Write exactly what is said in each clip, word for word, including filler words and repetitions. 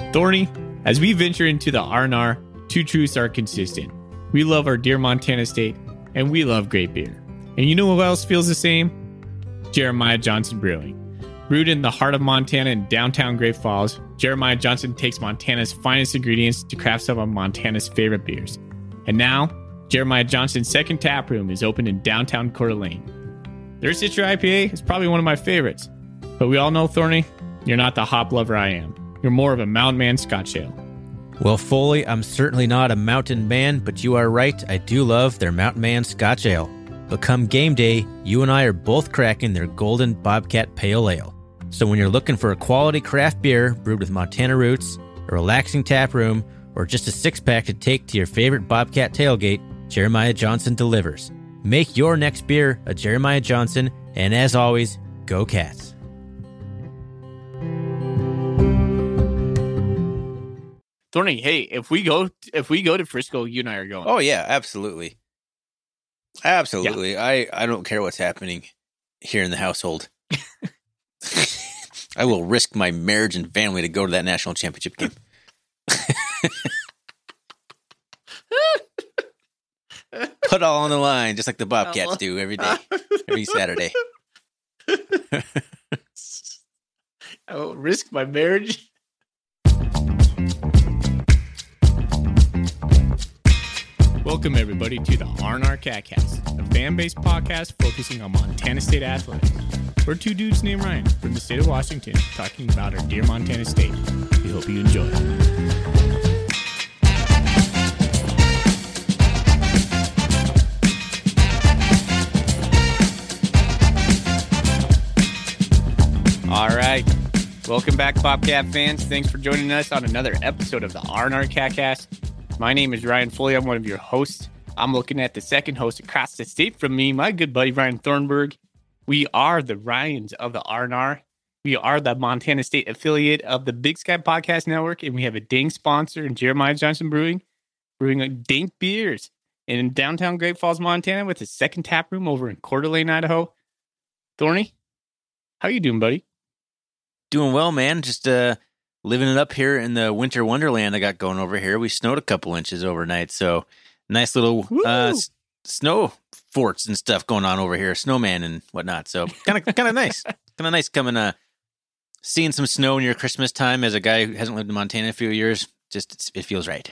Thorny, as we venture into the R and R, two truths are consistent. We love our dear Montana state, and we love great beer. And you know who else feels the same? Jeremiah Johnson Brewing. Brewed in the heart of Montana in downtown Great Falls, Jeremiah Johnson takes Montana's finest ingredients to craft some of Montana's favorite beers. And now, Jeremiah Johnson's second tap room is open in downtown Coeur d'Alene. Their Citra I P A is probably one of my favorites. But we all know, Thorny, you're not the hop lover I am. You're more of a mountain man Scotch ale. Well, Foley, I'm certainly not a mountain man, but you are right. I do love their Mountain Man Scotch Ale. But come game day, you and I are both cracking their Golden Bobcat Pale Ale. So when you're looking for a quality craft beer brewed with Montana roots, a relaxing tap room, or just a six-pack to take to your favorite Bobcat tailgate, Jeremiah Johnson delivers. Make your next beer a Jeremiah Johnson, and as always, go Cats. Thorny, hey, if we go if we go to Frisco, you and I are going. Oh yeah, absolutely. Absolutely. Yeah. I, I don't care what's happening here in the household. I will risk my marriage and family to go to that national championship game. Put all on the line, just like the Bobcats do every day, every Saturday. I will risk my marriage. Welcome, everybody, to the R and R CatCast, a fan-based podcast focusing on Montana State athletics. We're two dudes named Ryan from the state of Washington talking about our dear Montana State. We hope you enjoy. All right. Welcome back, Bobcat fans. Thanks for joining us on another episode of the R and R CatCast. My name is Ryan Foley. I'm one of your hosts. I'm looking at the second host across the state from me, my good buddy, Ryan Thornburg. We are the Ryans of the R and R. We are the Montana State affiliate of the Big Sky Podcast Network, and we have a dang sponsor in Jeremiah Johnson Brewing, brewing a dank beers in downtown Great Falls, Montana, with a second tap room over in Coeur d'Alene, Idaho. Thorny, how you doing, buddy? Doing well, man. Just uh, living it up here in the winter wonderland I got going over here. We snowed a couple inches overnight, so nice little uh, s- snow forts and stuff going on over here, snowman and whatnot. So kind of kind of nice, kind of nice coming uh seeing some snow near Christmas time as a guy who hasn't lived in Montana a few years. Just it's, it feels right.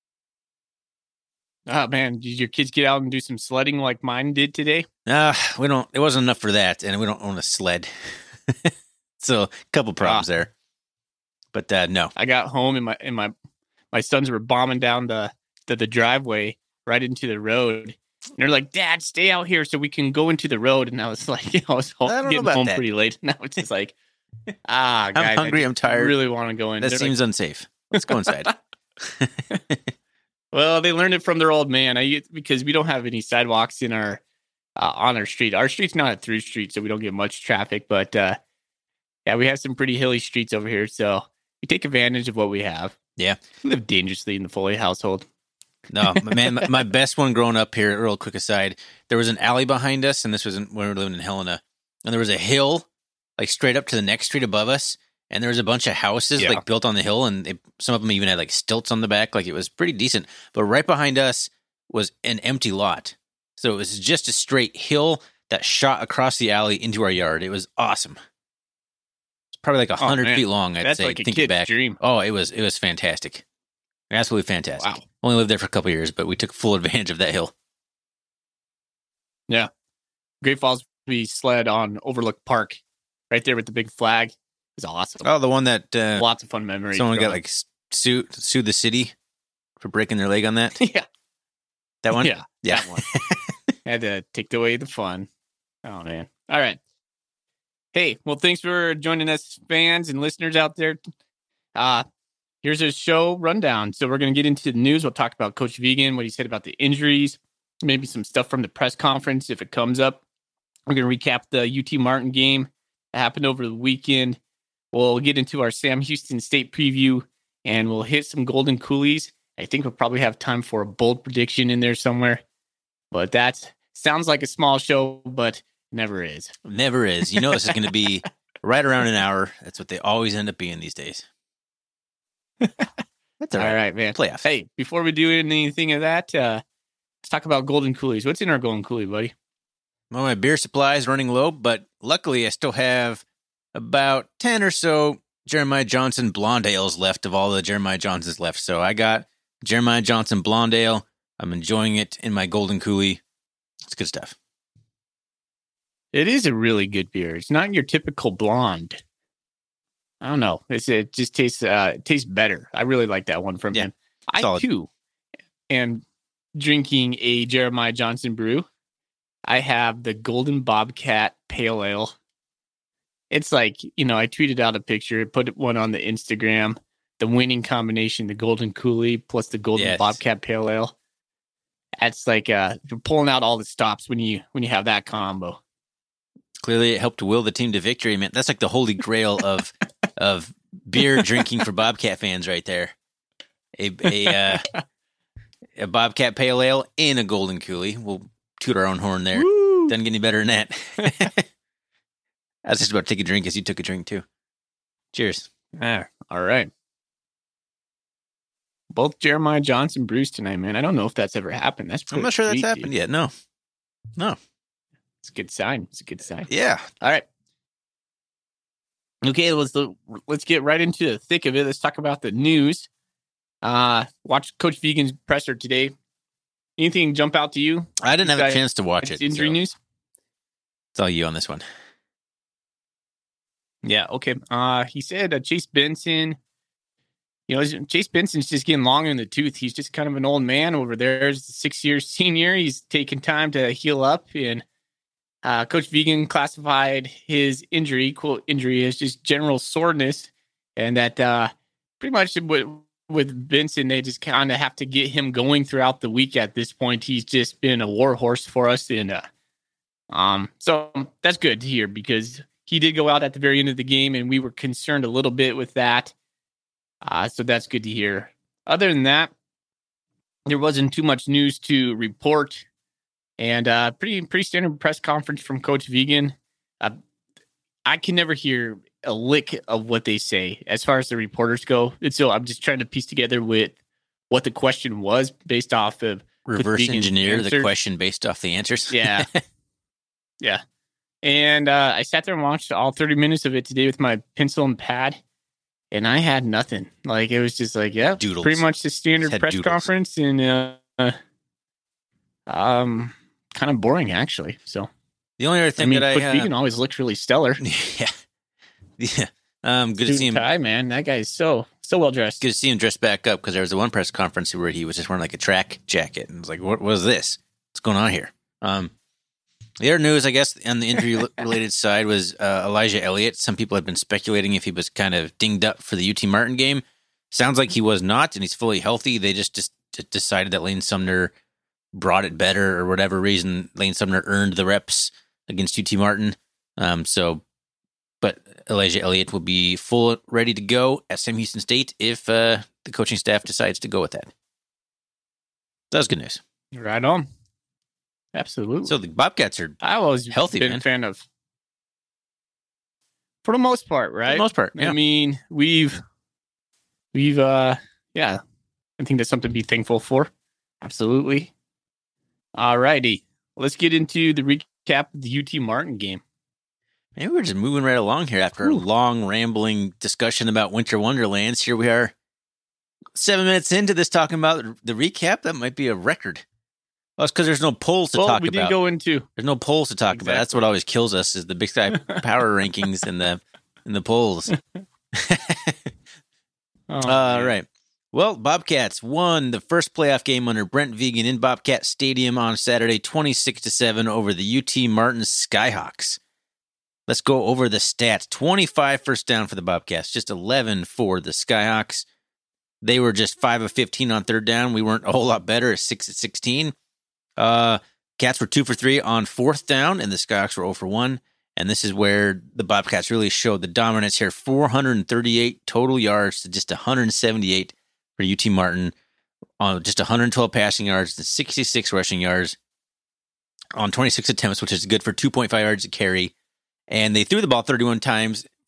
Oh man, did your kids get out and do some sledding like mine did today? Uh, we don't. It wasn't enough for that, and we don't own a sled, so a couple problems ah. there. But uh, no, I got home and my and my my sons were bombing down the, the the driveway right into the road. And they're like, "Dad, stay out here so we can go into the road." And I was like, I was home, I getting home that. pretty late, and I was just like, "Ah, I'm guys, hungry. I I'm tired. Really want to go in." That they're seems like, unsafe. Let's go inside. Well, they learned it from their old man. I because we don't have any sidewalks in our uh, on our street. Our street's not a through street, so we don't get much traffic. But uh, yeah, we have some pretty hilly streets over here, so we take advantage of what we have. Yeah. We live dangerously in the Foley household. No, man, my, my best one growing up here, real quick aside, there was an alley behind us, and this was in, when we were living in Helena, and there was a hill, like straight up to the next street above us, and there was a bunch of houses, yeah. like built on the hill, and they, some of them even had like stilts on the back, like it was pretty decent. But right behind us was an empty lot. So it was just a straight hill that shot across the alley into our yard. It was awesome. Probably like a hundred oh, feet long. I'd That's say. Like a thinking kid's back. dream. Oh, it was it was fantastic, absolutely fantastic. Wow. Only lived there for a couple of years, but we took full advantage of that hill. Yeah, Great Falls, we sled on Overlook Park, right there with the big flag. It was awesome. Oh, the one that uh, lots of fun memories. Someone got like sued sued the city for breaking their leg on that. Yeah, that one. Yeah, yeah. That one. Had to take away the fun. Oh man! All right. Hey, well, thanks for joining us, fans and listeners out there. Uh, here's a show rundown. So we're going to get into the news. We'll talk about Coach Vigen, what he said about the injuries, maybe some stuff from the press conference if it comes up. We're going to recap the U T Martin game that happened over the weekend. We'll get into our Sam Houston State preview, and we'll hit some Golden Coolies. I think we'll probably have time for a bold prediction in there somewhere. But that sounds like a small show, but never is. Never is. You know, this is going to be right around an hour. That's what they always end up being these days. That's all all right. right. man. Playoffs. Hey, before we do anything of that, uh, let's talk about Golden Coolies. What's in our Golden Coolie, buddy? Well, my beer supply is running low, but luckily I still have about ten or so Jeremiah Johnson Blonde Ales left of all the Jeremiah Johnsons left. So I got Jeremiah Johnson Blonde Ale. I'm enjoying it in my Golden Coolie. It's good stuff. It is a really good beer. It's not your typical blonde. I don't know. It's, it just tastes uh, it tastes better. I really like that one from Yeah, him. I, solid. too, am drinking a Jeremiah Johnson brew. I have the Golden Bobcat Pale Ale. It's like, you know, I tweeted out a picture, put one on the Instagram, the winning combination, the Golden Coolie plus the Golden Yes. Bobcat Pale Ale. That's like uh, you're pulling out all the stops when you when you have that combo. Clearly, it helped to will the team to victory, man. That's like the holy grail of of beer drinking for Bobcat fans, right there. A a, uh, a Bobcat Pale Ale and a Golden Coolie. We'll toot our own horn there. Woo! Doesn't get any better than that. I was just about to take a drink as you took a drink too. Cheers. Ah, all right. Both Jeremiah Johnson brews tonight, man. I don't know if that's ever happened. That's I'm not sure that's sweet, happened dude. yet. No. No. It's a good sign. It's a good sign. Yeah. All right. Okay, let's let's get right into the thick of it. Let's talk about the news. Uh, watch Coach Vigen's presser today. Anything jump out to you? I didn't have a Besides chance to watch it. Injury so news. It's all you on this one. Yeah. Okay. Uh, he said uh, Chase Benson. You know, Chase Benson's just getting long in the tooth. He's just kind of an old man over there. He's a six-year senior. He's taking time to heal up. And uh, Coach Vigen classified his injury, quote, injury as just general soreness. And that uh, pretty much with, with Benson, they just kind of have to get him going throughout the week at this point. He's just been a war horse for us. And uh, um, so that's good to hear because he did go out at the very end of the game, and we were concerned a little bit with that. Uh, so that's good to hear. Other than that, there wasn't too much news to report, and uh, pretty pretty standard press conference from Coach Vigen. Uh, I can never hear a lick of what they say as far as the reporters go. And so I'm just trying to piece together with what the question was based off of Reverse Vigen's engineer the answer. question based off the answers. Yeah. Yeah. And uh, I sat there and watched all thirty minutes of it today with my pencil and pad. And I had nothing. Like, it was just like, yeah, Doodles. pretty much the standard Just had press doodles. conference and uh, um, kind of boring, actually. So, The only other I thing mean, that Coach I uh, Vigen always looks really stellar. yeah, yeah, um, good to Suit see and him. tie, man. That guy's so, so well dressed. Good to see him dressed back up because there was the one press conference where he was just wearing like a track jacket and was like, "What was this? What's going on here?" Um, the other news, I guess, on the injury related side was uh, Elijah Elliott. Some people have been speculating if he was kind of dinged up for the U T Martin game. Sounds like he was not, and he's fully healthy. They just, just decided that Lane Sumner brought it better, or whatever reason. Lane Sumner earned the reps against U T Martin. Um, so, but Elijah Elliott will be full ready to go at Sam Houston State if uh, the coaching staff decides to go with that. That was good news. Right on. Absolutely. So the Bobcats are, I always healthy, been man. a fan of, for the most part, right? for the most part, I yeah. mean, we've, we've, uh, yeah, I think that's something to be thankful for. Absolutely. All righty. Let's get into the recap of the U T Martin game. Maybe we're just moving right along here after Whew. a long, rambling discussion about Winter Wonderlands. Here we are, seven minutes into this, talking about the recap. That might be a record. Well, it's because there's no polls to Well, talk we about. didn't go into, There's no polls to talk about. That's Exactly. what always kills us is the Big Sky Power rankings and the and the polls. oh, All man. right. Well, Bobcats won the first playoff game under Brent Vigen in Bobcat Stadium on Saturday, twenty-six to seven over the U T Martin Skyhawks. Let's go over the stats. twenty-five first down for the Bobcats, just eleven for the Skyhawks. They were just five of fifteen on third down. We weren't a whole lot better, six of sixteen. Uh, Cats were two for three on fourth down, and the Skyhawks were zero for one. And this is where the Bobcats really showed the dominance here. four hundred thirty-eight total yards to just one hundred seventy-eight for U T Martin, on just one hundred twelve passing yards to sixty-six rushing yards on twenty-six attempts, which is good for two point five yards a carry. And they threw the ball thirty-one times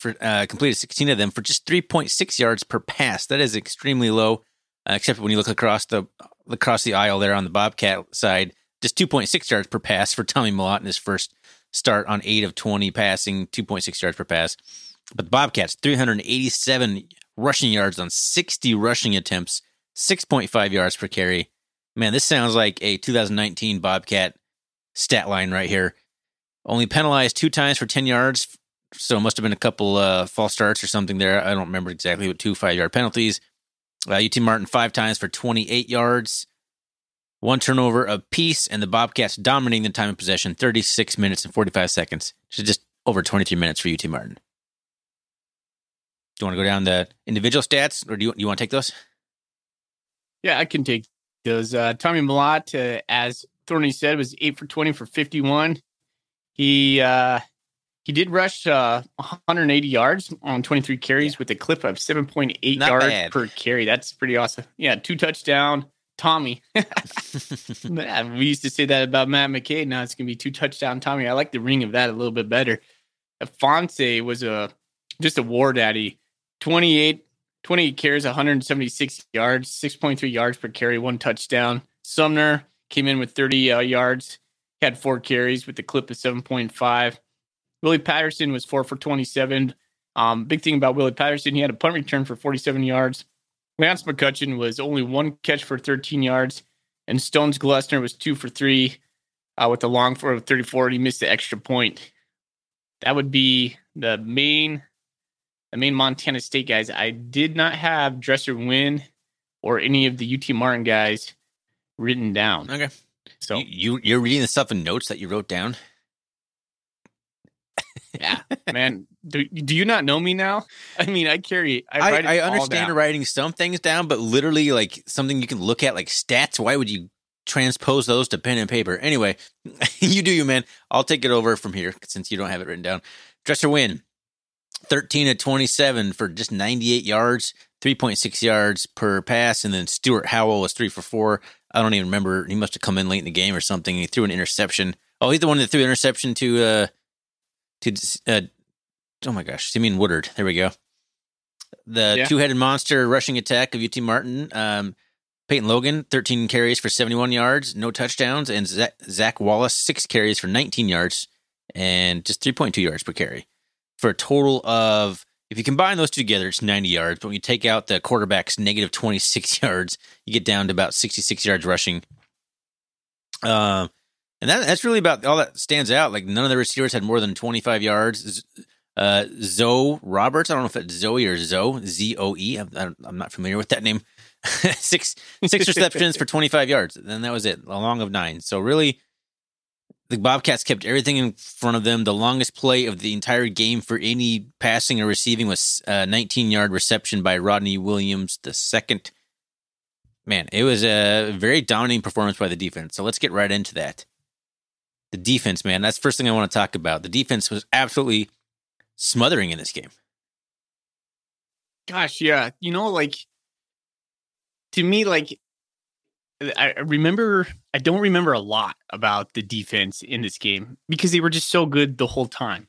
for uh, completed sixteen of them for just three point six yards per pass. That is extremely low, uh, except when you look across the across the aisle there on the Bobcat side, just two point six yards per pass for Tommy Mellott in his first start on eight of twenty passing, two point six yards per pass. But the Bobcats, three hundred eighty-seven rushing yards on sixty rushing attempts, six point five yards per carry. Man, this sounds like a two thousand nineteen Bobcat stat line right here. Only penalized two times for ten yards, so it must have been a couple uh, false starts or something there. I don't remember exactly, but two five-yard penalties. Uh, U T Martin five times for twenty-eight yards, one turnover apiece, and the Bobcats dominating the time of possession, thirty-six minutes and forty-five seconds. So just over twenty-three minutes for U T Martin. Do you want to go down the individual stats, or do you, you want to take those? Yeah, I can take those. Uh, Tommy Mellott, uh, as Thorny said, was eight for twenty for fifty-one. He uh, he did rush uh, one hundred eighty yards on twenty-three carries yeah. with a clip of seven point eight Not yards bad. per carry. That's pretty awesome. Yeah, two touchdown. Tommy. Man, we used to say that about Matt McKay. Now it's going to be two touchdown Tommy. I like the ring of that a little bit better. Fonse was a just a war daddy. twenty-eight, twenty-eight carries, one hundred seventy-six yards, six point three yards per carry, one touchdown. Sumner came in with thirty uh, yards, had four carries with a clip of seven point five. Willie Patterson was four for twenty-seven. Um, big thing about Willie Patterson, he had a punt return for forty-seven yards. Lance McCutcheon was only one catch for thirteen yards, and Stones Glessner was two for three uh, with a long for thirty-four. And he missed the extra point. That would be the main, the main Montana State guys. I did not have Dresser Wynn or any of the U T Martin guys written down. Okay, so you, you you're reading the stuff in notes that you wrote down. Yeah, man. Do, do you not know me now? I mean, I carry. I, write I, it I all understand down. writing some things down, but literally, like something you can look at, like stats. Why would you transpose those to pen and paper? Anyway, you do you, man. I'll take it over from here since you don't have it written down. Dresser Wynn, thirteen of twenty-seven for just ninety-eight yards, three point six yards per pass, and then Stuart Howell was three for four. I don't even remember. He must have come in late in the game or something. He threw an interception. Oh, he's the one that threw an interception to. Uh, To uh, oh my gosh, Simeon Woodard. There we go. The yeah. two-headed monster rushing attack of U T Martin. Um, Peyton Logan, thirteen carries for seventy-one yards, no touchdowns, and Zach, Zach Wallace, six carries for nineteen yards and just three point two yards per carry, for a total of, if you combine those two together, it's ninety yards. But when you take out the quarterback's negative twenty-six yards, you get down to about sixty-six yards rushing. Um. Uh, And that, that's really about all that stands out. Like, none of the receivers had more than twenty-five yards. Uh, Zoe Roberts, I don't know if it's Zoe or Zoe, Z O E. I'm, I'm not familiar with that name. six six receptions for twenty-five yards. And that was it, a long of nine. So really, the Bobcats kept everything in front of them. The longest play of the entire game for any passing or receiving was a nineteen-yard reception by Rodney Williams the second. Man, it was a very dominating performance by the defense. So let's get right into that. The defense, man, that's the first thing I want to talk about. The defense was absolutely smothering in this game. Gosh, yeah. You know, like, to me, like, I remember, I don't remember a lot about the defense in this game because they were just so good the whole time.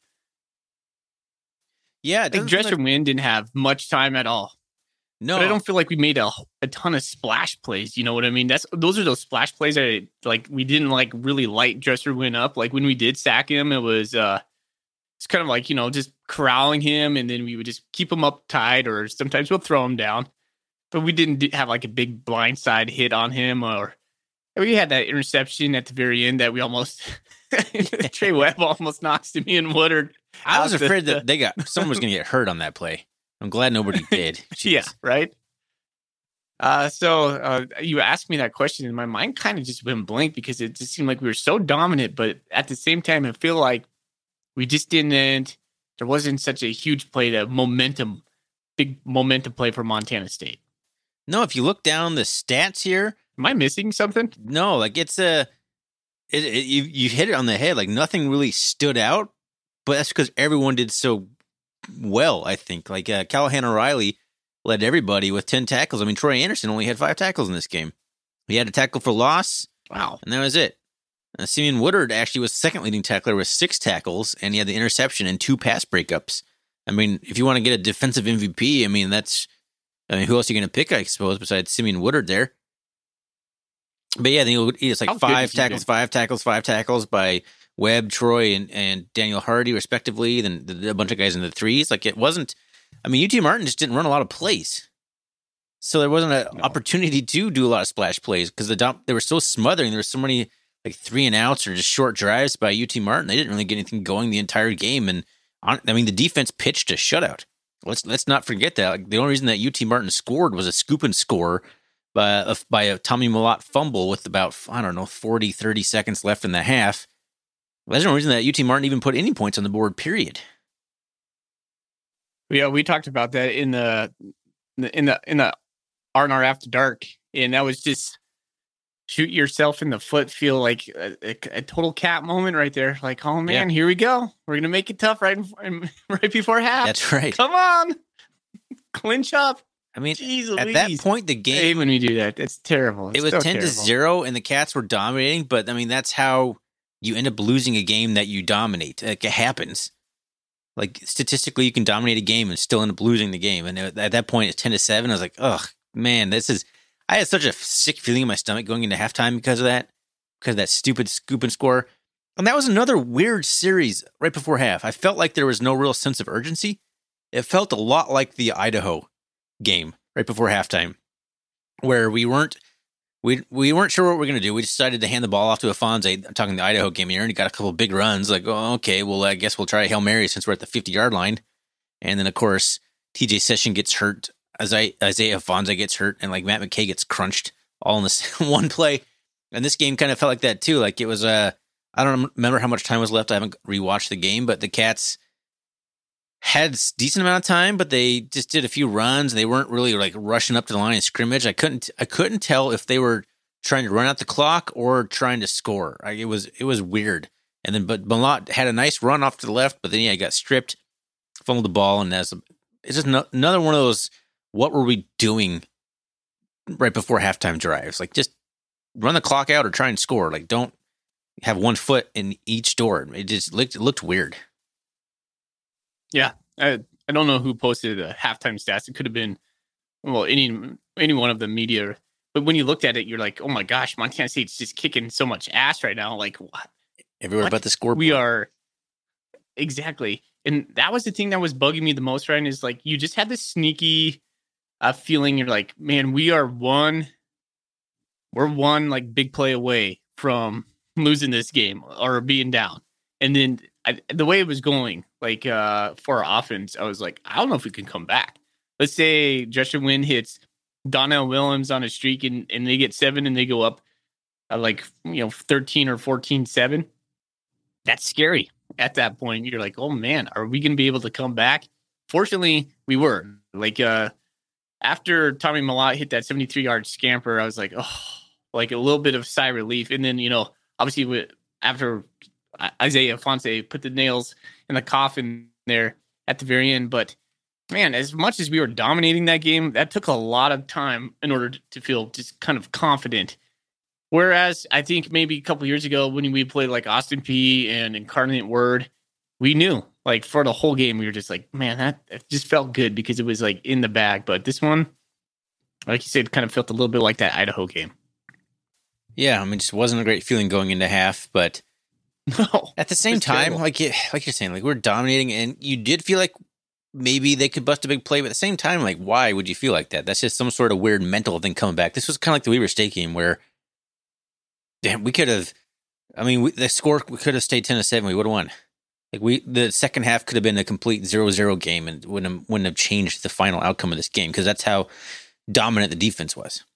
Yeah. Like, Dresser Wynn didn't have much time at all. No, but I don't feel like we made a, a ton of splash plays. You know what I mean? That's those are those splash plays that, like, we didn't like really light Dresser Wynn up. Like, when we did sack him, it was uh, it's kind of like, you know, just corralling him, and then we would just keep him up tight, or sometimes we'll throw him down. But we didn't have like a big blindside hit on him, or we had that interception at the very end that we almost Trey Webb almost knocks to me and Woodard. I was afraid the, that they got someone was going to get hurt on that play. I'm glad nobody did. Yeah, right? Uh, so uh, you asked me that question, and my mind kind of just went blank because it just seemed like we were so dominant, but at the same time, I feel like we just didn't, there wasn't such a huge play, the momentum, big momentum play for Montana State. No, if you look down the stats here. Am I missing something? No, like it's a, it, it, you, you hit it on the head. Like, nothing really stood out, but that's because everyone did so well, I think. Like uh, Callahan O'Reilly led everybody with ten tackles. I mean, Troy Anderson only had five tackles in this game. He had a tackle for loss. Wow. And that was it. Uh, Simeon Woodard actually was second leading tackler with six tackles, and he had the interception and two pass breakups. I mean, if you want to get a defensive M V P, I mean, that's, I mean, who else are you going to pick, I suppose, besides Simeon Woodard there? But yeah, I think it's like How good five has he tackles, been? five tackles, five tackles by Webb, Troy, and, and Daniel Hardy, respectively. Then the, a bunch of guys in the threes. Like, it wasn't, I mean, U T Martin just didn't run a lot of plays. So there wasn't an No. opportunity to do a lot of splash plays because the dump, they were so smothering. There were so many like three and outs or just short drives by U T Martin. They didn't really get anything going the entire game. And on, I mean, the defense pitched a shutout. Let's let's not forget that. Like, the only reason that U T Martin scored was a scoop and score by a, by a Tommy Malott fumble with about, I don't know, forty, thirty seconds left in the half. There's no reason that U T Martin even put any points on the board, period. Yeah, we talked about that in the in the in the R and R After Dark, and that was just shoot yourself in the foot. Feel like a, a, a total cat moment right there. Like, oh man, Yeah. here we go. We're gonna make it tough right in, right before half. That's right. Come on, clinch up. I mean, Jeez at that Louise. point, the I hate game, when we do that. It's terrible. It's it was so ten to terrible. zero, and the Cats were dominating. But I mean, that's how you end up losing a game that you dominate. Like, it happens. Like, statistically, you can dominate a game and still end up losing the game. And at that point, it's ten to seven. I was like, ugh, man, this is. I had such a sick feeling in my stomach going into halftime because of that, because of that stupid scoop and score. And that was another weird series right before half. I felt like there was no real sense of urgency. It felt a lot like the Idaho game right before halftime, where we weren't we we weren't sure what we are going to do. We decided to hand the ball off to Afonso. I'm talking the Idaho game here, and he got a couple of big runs. Like, oh, okay, well, I guess we'll try a Hail Mary since we're at the fifty-yard line. And then, of course, T J Session gets hurt. Isaiah Afonso gets hurt, and like Matt McKay gets crunched all in this one play. And this game kind of felt like that too. Like, it was a, uh, I don't remember how much time was left. I haven't rewatched the game, but the Cats had a decent amount of time, but they just did a few runs. And they weren't really like rushing up to the line of scrimmage. I couldn't, I couldn't tell if they were trying to run out the clock or trying to score. Like, it was, it was weird. And then, but Malott had a nice run off to the left, but then yeah, he got stripped, fumbled the ball, and as it's just no, another one of those. What were we doing right before halftime drives? Like, just run the clock out or try and score. Like, don't have one foot in each door. It just looked, it looked weird. Yeah, I I don't know who posted the halftime stats. It could have been, well, any any one of the media. But when you looked at it, you're like, oh my gosh, Montana State's just kicking so much ass right now. Like, what? Everywhere What? but the scoreboard. We are exactly, and that was the thing that was bugging me the most. Ryan, is like you just had this sneaky uh, feeling. You're like, man, we are one, we're one like big play away from losing this game or being down. And then I, the way it was going, like uh, for our offense, I was like, I don't know if we can come back. Let's say Justin Wynn hits Donnell Williams on a streak and, and they get seven and they go up uh, like, you know, thirteen or fourteen seven. That's scary at that point. You're like, oh man, are we going to be able to come back? Fortunately, we were. Like uh, after Tommy Malott hit that seventy-three yard scamper, I was like, oh, like a little bit of sigh of relief. And then, you know, obviously with, after Isaiah Afonso put the nails in the coffin there at the very end. But man, as much as we were dominating that game, that took a lot of time in order to feel just kind of confident. Whereas I think maybe a couple years ago when we played like Austin Peay and Incarnate Word, we knew like for the whole game, we were just like, man, that it just felt good because it was like in the bag. But this one, like you said, kind of felt a little bit like that Idaho game. Yeah, I mean, it just wasn't a great feeling going into half, but No, at the same it's time, terrible. like you, like you're saying, like we're dominating, and you did feel like maybe they could bust a big play, but at the same time, like why would you feel like that? That's just some sort of weird mental thing coming back. This was kind of like the Weber State game where, damn, we could have. I mean, we, the score we could have stayed ten to seven. We would have won. Like we, the second half could have been a complete zero zero game, and wouldn't have, wouldn't have changed the final outcome of this game because that's how dominant the defense was.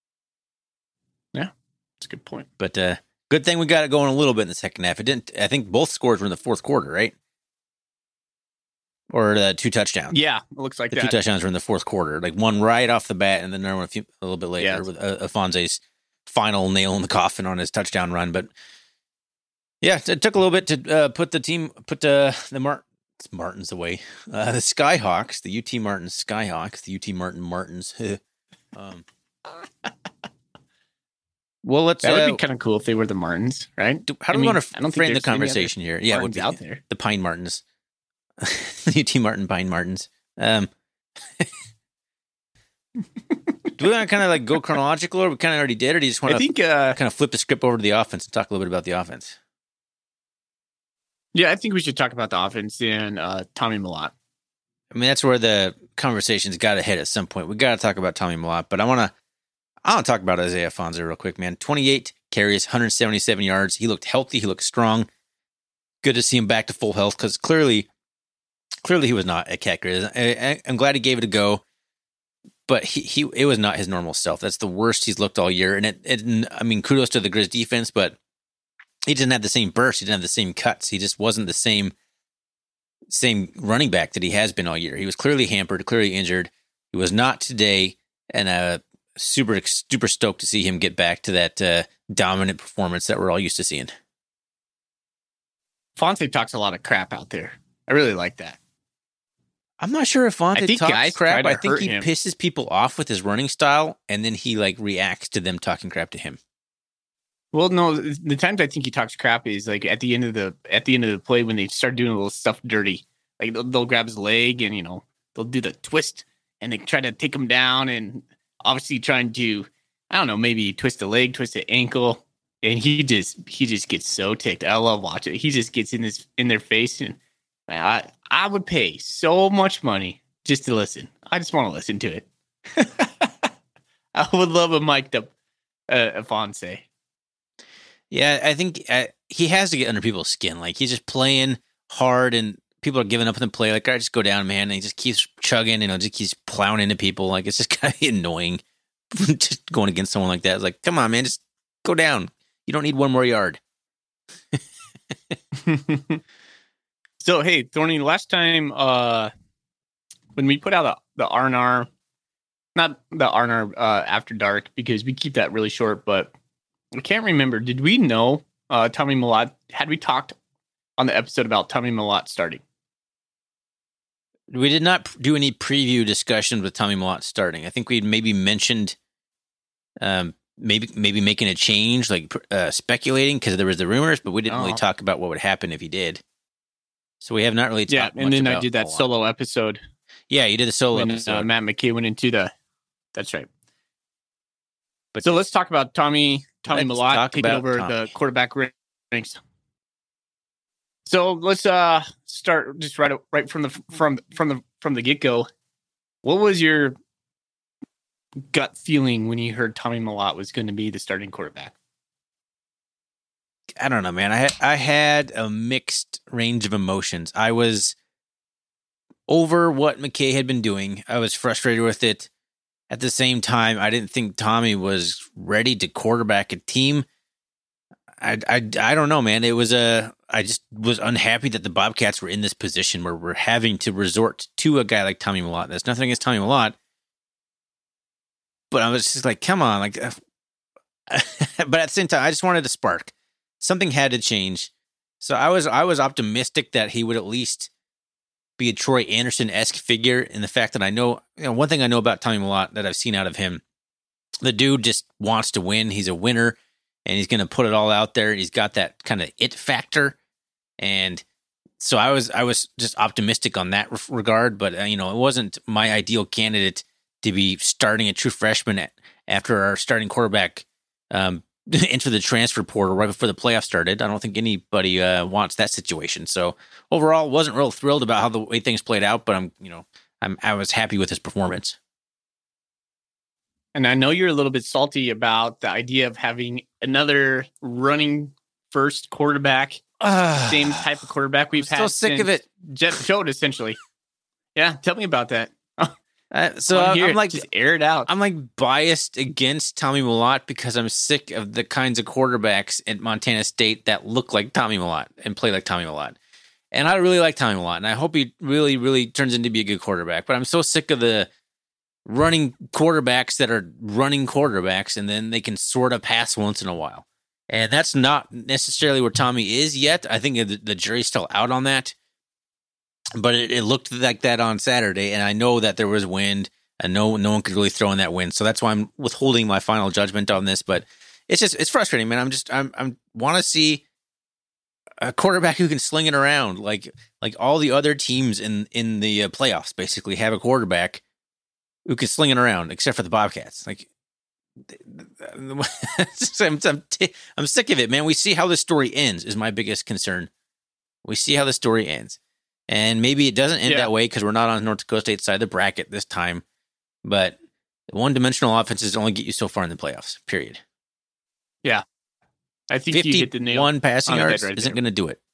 That's a good point. But uh, good thing we got it going a little bit in the second half. It didn't. I think both scores were in the fourth quarter, right? Or the two touchdowns. Yeah, it looks like The that. two touchdowns were in the fourth quarter, like one right off the bat, and then another one a, few, a little bit later Yeah. with uh, Afonso's final nail in the coffin on his touchdown run. But yeah, it took a little bit to uh, put the team, put uh, the Mart- Martins away. Uh, the Skyhawks, the U T Martin Skyhawks, the U T Martin Martins. um, well, let's. That would uh, be kind of cool if they were the Martins, right? do- how do I we mean, want I don't to think frame the there's any other conversation here? Yeah, it would Martins be out there. the Pine Martins. U T Martin Pine Martins. Um, do we want to kind of like go chronological, or we kind of already did, or do you just want I to think, uh, kind of flip the script over to the offense and talk a little bit about the offense? yeah, I think we should talk about the offense and uh, Tommy Mellott. I mean, that's where the conversation's got to hit at some point. We got to talk about Tommy Mellott, but I want to, I want to talk about Isaiah Fonzo real quick, man. twenty-eight carries, one hundred seventy-seven yards. He looked healthy. He looked strong. Good to see him back to full health, because clearly, clearly he was not at cat grade. I, I'm glad he gave it a go, but he, he it was not his normal self. That's the worst he's looked all year. And it, it I mean, kudos to the Grizz defense, but he didn't have the same burst. He didn't have the same cuts. He just wasn't the same same running back that he has been all year. He was clearly hampered, clearly injured. He was not today, and uh, super super stoked to see him get back to that uh, dominant performance that we're all used to seeing. Fonte talks a lot of crap out there. I really like that. I'm not sure if Fonte I think talks guys crap. try I to think hurt he him. pisses people off with his running style, and then he like reacts to them talking crap to him. Well, no, the times I think he talks crap is like at the end of the at the end of the play when they start doing a little stuff dirty. Like they'll, they'll grab his leg and, you know, they'll do the twist and they try to take him down, and obviously trying to, I don't know, maybe twist a leg, twist an ankle, and he just he just gets so ticked. I love watching it. He just gets in this in their face, and man, I I would pay so much money just to listen. I just want to listen to it. I would love a mic'd up uh, Fonse. Yeah, I think uh, he has to get under people's skin. Like, he's just playing hard, and people are giving up in the play. Like, all right, just go down, man. And he just keeps chugging, you know, just keeps plowing into people. Like, it's just kind of annoying just going against someone like that. It's like, come on, man, just go down. You don't need one more yard. So, hey, Thorny, last time uh, when we put out a, the R and R, not the R and R uh, After Dark, because we keep that really short, but I can't remember. Did we know uh, Tommy Mellott? Had we talked on the episode about Tommy Mellott starting? We did not do any preview discussions with Tommy Mellott starting. I think we'd maybe mentioned um, maybe maybe making a change, like uh, speculating, because there was the rumors, but we didn't Oh. really talk about what would happen if he did. So we have not really talked Yeah, much and then I about did that Mellott. solo episode Yeah, you did the solo when episode. uh, Matt McKay went into the. That's right. But So let's talk about Tommy Tommy Let's Mellott talk taking about over Tommy. the quarterback ranks. So let's uh start just right right from the from from the from the get go. What was your gut feeling when you heard Tommy Mellott was going to be the starting quarterback? I don't know, man. I I had a mixed range of emotions. I was over what McKay had been doing. I was frustrated with it. At the same time, I didn't think Tommy was ready to quarterback a team. I, I, I don't know, man. It was a. I just was unhappy that the Bobcats were in this position where we're having to resort to a guy like Tommy Mellott. There's nothing against Tommy Mellott, but I was just like, come on, like. But at the same time, I just wanted a spark. Something had to change. So I was I was optimistic that he would at least be a Troy Anderson-esque figure, in the fact that I know, you know, one thing I know about Tommy Mellott that I've seen out of him, the dude just wants to win. He's a winner, and he's going to put it all out there. He's got that kind of it factor, and so I was I was just optimistic on that regard. But uh, you know, it wasn't my ideal candidate to be starting a true freshman at, after our starting quarterback um, into the transfer portal right before the playoffs started. I don't think anybody uh, wants that situation. So overall, wasn't real thrilled about how the way things played out, but I'm, you know, I'm, I was happy with his performance. And I know you're a little bit salty about the idea of having another running first quarterback, same type of quarterback we've I'm had. so sick since of it. Jeff Choate, essentially. Yeah, tell me about that. Uh, so Wanna I'm, hear I'm it. like, just air it out. I'm like biased against Tommy Mellott because I'm sick of the kinds of quarterbacks at Montana State that look like Tommy Mellott and play like Tommy Mellott. And I really like Tommy Mellott, and I hope he really, really turns into be a good quarterback. But I'm so sick of the running quarterbacks that are running quarterbacks, and then they can sort of pass once in a while. And that's not necessarily where Tommy is yet. I think the, the jury's still out on that. But it, it looked like that on Saturday, and I know that there was wind, and no no one could really throw in that wind. So that's why I'm withholding my final judgment on this. But it's just it's frustrating, man. I'm just I'm I'm want to see a quarterback who can sling it around, like like all the other teams in in the uh, playoffs basically have a quarterback who can sling it around, except for the Bobcats. Like, I'm I'm, t- I'm sick of it, man. We see how the story ends. Is my biggest concern. We see how the story ends, and maybe it doesn't end Yeah. that way because we're not on North Dakota State's side of the bracket this time. But one-dimensional offenses only get you so far in the playoffs. Period. I think you hit the nail. fifty-one passing on the head yards right isn't there. going to do it.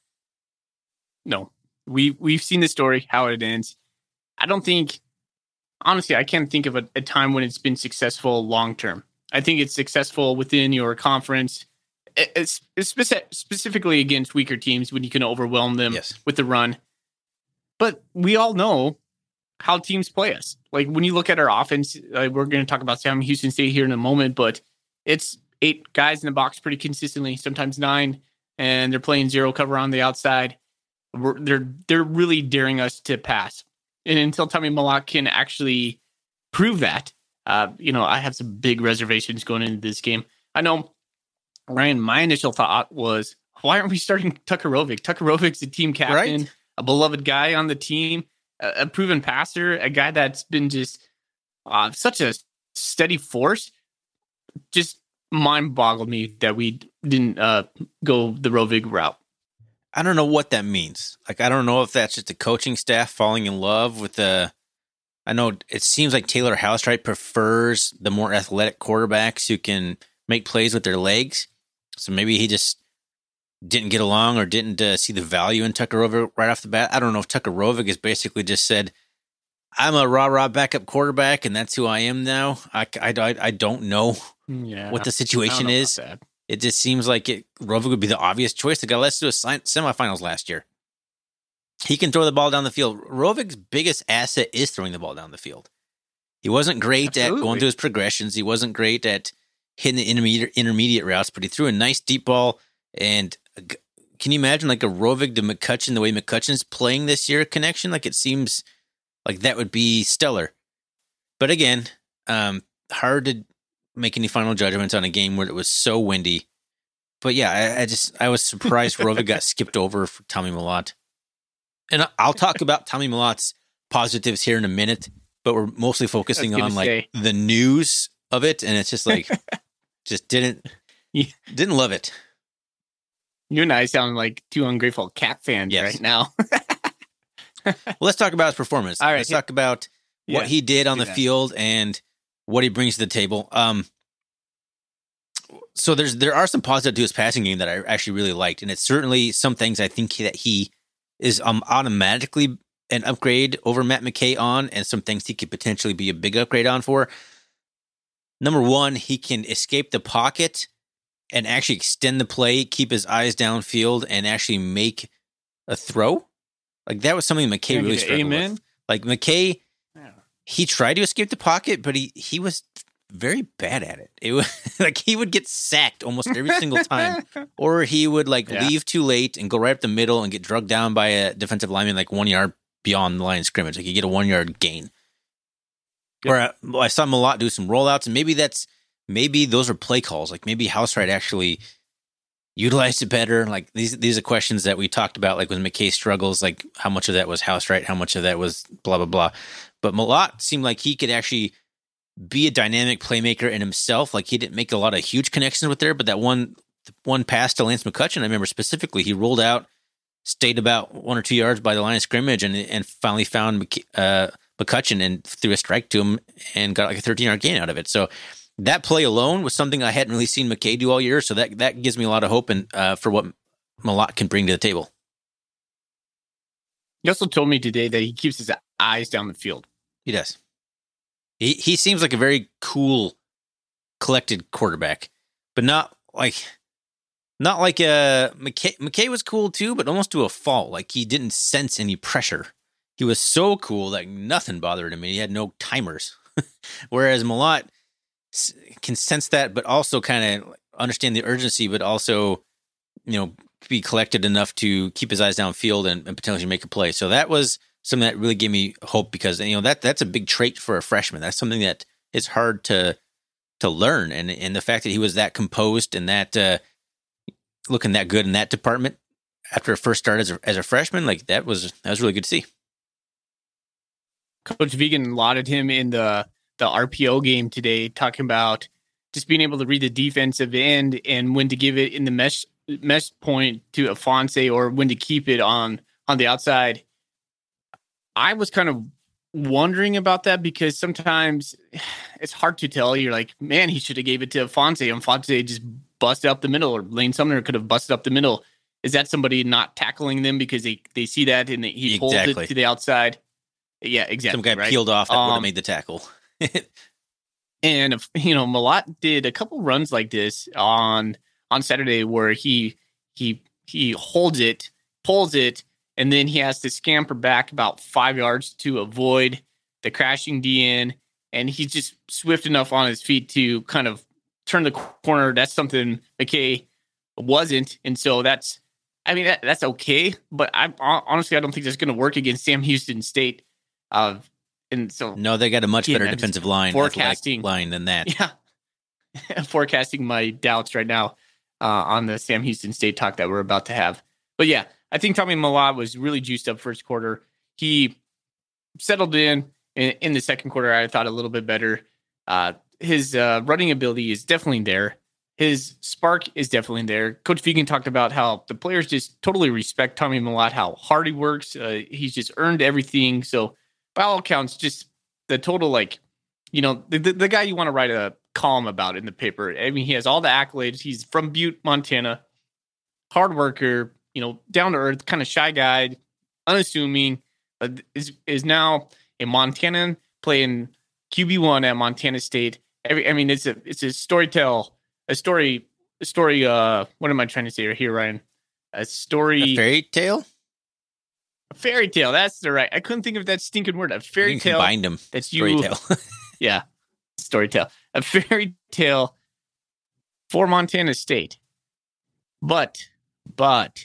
No, we we've seen the story, how it ends. I don't think, honestly, I can't think of a, a time when it's been successful long term. I think it's successful within your conference, it's, it's speci- specifically against weaker teams when you can overwhelm them Yes. with the run. But we all know how teams play us. Like when you look at our offense, uh, we're going to talk about Sam Houston State here in a moment, but it's eight guys in the box pretty consistently, sometimes nine, and they're playing zero cover on the outside. We're, they're they're really daring us to pass, and until Tommy Malott can actually prove that, uh, you know, I have some big reservations going into this game. I know, Ryan. My initial thought was, why aren't we starting Tucker Rovig? Tucker Rovig's the team captain, Right? a beloved guy on the team, a, a proven passer, a guy that's been just uh, such a steady force. Just mind boggled me that we didn't uh, go the Rovig route. I don't know what that means. Like, I don't know if that's just the coaching staff falling in love with the. I know it seems like Taylor Housewright prefers the more athletic quarterbacks who can make plays with their legs. So maybe he just didn't get along or didn't uh, see the value in Tucker Rovig right off the bat. I don't know if Tucker Rovig has basically just said, I'm a rah-rah backup quarterback, and that's who I am now. I, I, I, I don't know Yeah, what the I situation don't know is. about that. It just seems like it. Rovig would be the obvious choice. The guy led us to a si- semifinals last year. He can throw the ball down the field. Rovig's biggest asset is throwing the ball down the field. He wasn't great Absolutely. at going through his progressions. He wasn't great at hitting the intermediate intermediate routes, but he threw a nice deep ball. And uh, g- can you imagine like a Rovig to McCutcheon, the way McCutcheon's playing this year connection? Like it seems like that would be stellar. But again, um, hard to make any final judgments on a game where it was so windy. But yeah, I, I just I was surprised Rovig got skipped over for Tommy Malott. And I- I'll talk about Tommy Malott's positives here in a minute, but we're mostly focusing I was on gonna like say. the news of it, and it's just like just didn't Yeah. didn't love it. You and I sound like two ungrateful Cat fans Yes. right now. Well, let's talk about his performance. All right. Let's talk about what Yeah, he did on do the that. field and what he brings to the table. Um, so there's there are some positives to his passing game that I actually really liked, and it's certainly some things I think that he is um automatically an upgrade over Matt McKay on, and some things he could potentially be a big upgrade on for. Number one, he can escape the pocket and actually extend the play, keep his eyes downfield, and actually make a throw. Like that was something McKay Can I really get an struggled amen? with. Like McKay, Yeah. he tried to escape the pocket, but he he was very bad at it. It was like he would get sacked almost every single time, or he would like Yeah. leave too late and go right up the middle and get drugged down by a defensive lineman like one yard beyond the line of scrimmage. Like you get a one yard gain. Yep. Or uh, well, I saw him a lot do some rollouts, and maybe that's maybe those are play calls. Like maybe Housewright actually utilized it better. Like these these are questions that we talked about, like with McKay struggles, like how much of that was Housewright, how much of that was blah blah blah. But Malott seemed like he could actually be a dynamic playmaker in himself. Like he didn't make a lot of huge connections with there, but that one one pass to Lance McCutcheon, I remember specifically, he rolled out, stayed about one or two yards by the line of scrimmage, and and finally found McK- uh, McCutcheon and threw a strike to him and got like a thirteen yard gain out of it. So that play alone was something I hadn't really seen McKay do all year. So that that gives me a lot of hope and uh, for what Malott can bring to the table. He also told me today that he keeps his eyes down the field. He does. He he seems like a very cool, collected quarterback, but not like not like uh McKay. McKay was cool too, but almost to a fault. Like he didn't sense any pressure. He was so cool that nothing bothered him. He had no timers. Whereas Malott s- can sense that, but also kind of understand the urgency, but also, you know, be collected enough to keep his eyes downfield and, and potentially make a play. So that was something that really gave me hope because, you know, that that's a big trait for a freshman. That's something that is hard to to learn. And and the fact that he was that composed and that uh, looking that good in that department after a first start as a, as a freshman, like that was that was really good to see. Coach Vigen lauded him in the the R P O game today, talking about just being able to read the defensive end and when to give it in the mesh mesh point to Ifanse or when to keep it on on the outside. I was kind of wondering about that because sometimes it's hard to tell. You're like, man, he should have gave it to Ifanse. Ifanse just busted up the middle, or Lane Sumner could have busted up the middle. Is that somebody not tackling them because they, they see that and they, he pulls exactly. it to the outside? Yeah, exactly. Some guy right? peeled off that um, would have made the tackle. And, if, you know, Malott did a couple runs like this on on Saturday where he he he holds it, pulls it, and then he has to scamper back about five yards to avoid the crashing D N. And he's just swift enough on his feet to kind of turn the corner. That's something McKay wasn't. And so that's, I mean, that, that's okay. But I honestly, I don't think that's going to work against Sam Houston State. Uh, and so no, they got a much better yeah, defensive line, forecasting line than that. Yeah, forecasting my doubts right now uh, on the Sam Houston State talk that we're about to have. But yeah, I think Tommy Malott was really juiced up first quarter. He settled in in, in the second quarter. I thought a little bit better. Uh, his uh, running ability is definitely there. His spark is definitely there. Coach Vigen talked about how the players just totally respect Tommy Malott, how hard he works. Uh, he's just earned everything. So by all accounts, just the total, like, you know, the, the, the guy you want to write a column about in the paper. I mean, he has all the accolades. He's from Butte, Montana, hard worker, you know, down to earth, kind of shy guy, unassuming, uh, is is now a Montanan playing Q B one at Montana State. Every, I mean, it's a it's a storytell, a story, a story. Uh, what am I trying to say here, Ryan? A story, a fairy tale. A fairy tale. That's the right. I couldn't think of that stinking word. A fairy you tale. Combined them. That's story you. Tale. Yeah, storytell. A fairy tale for Montana State. But, but,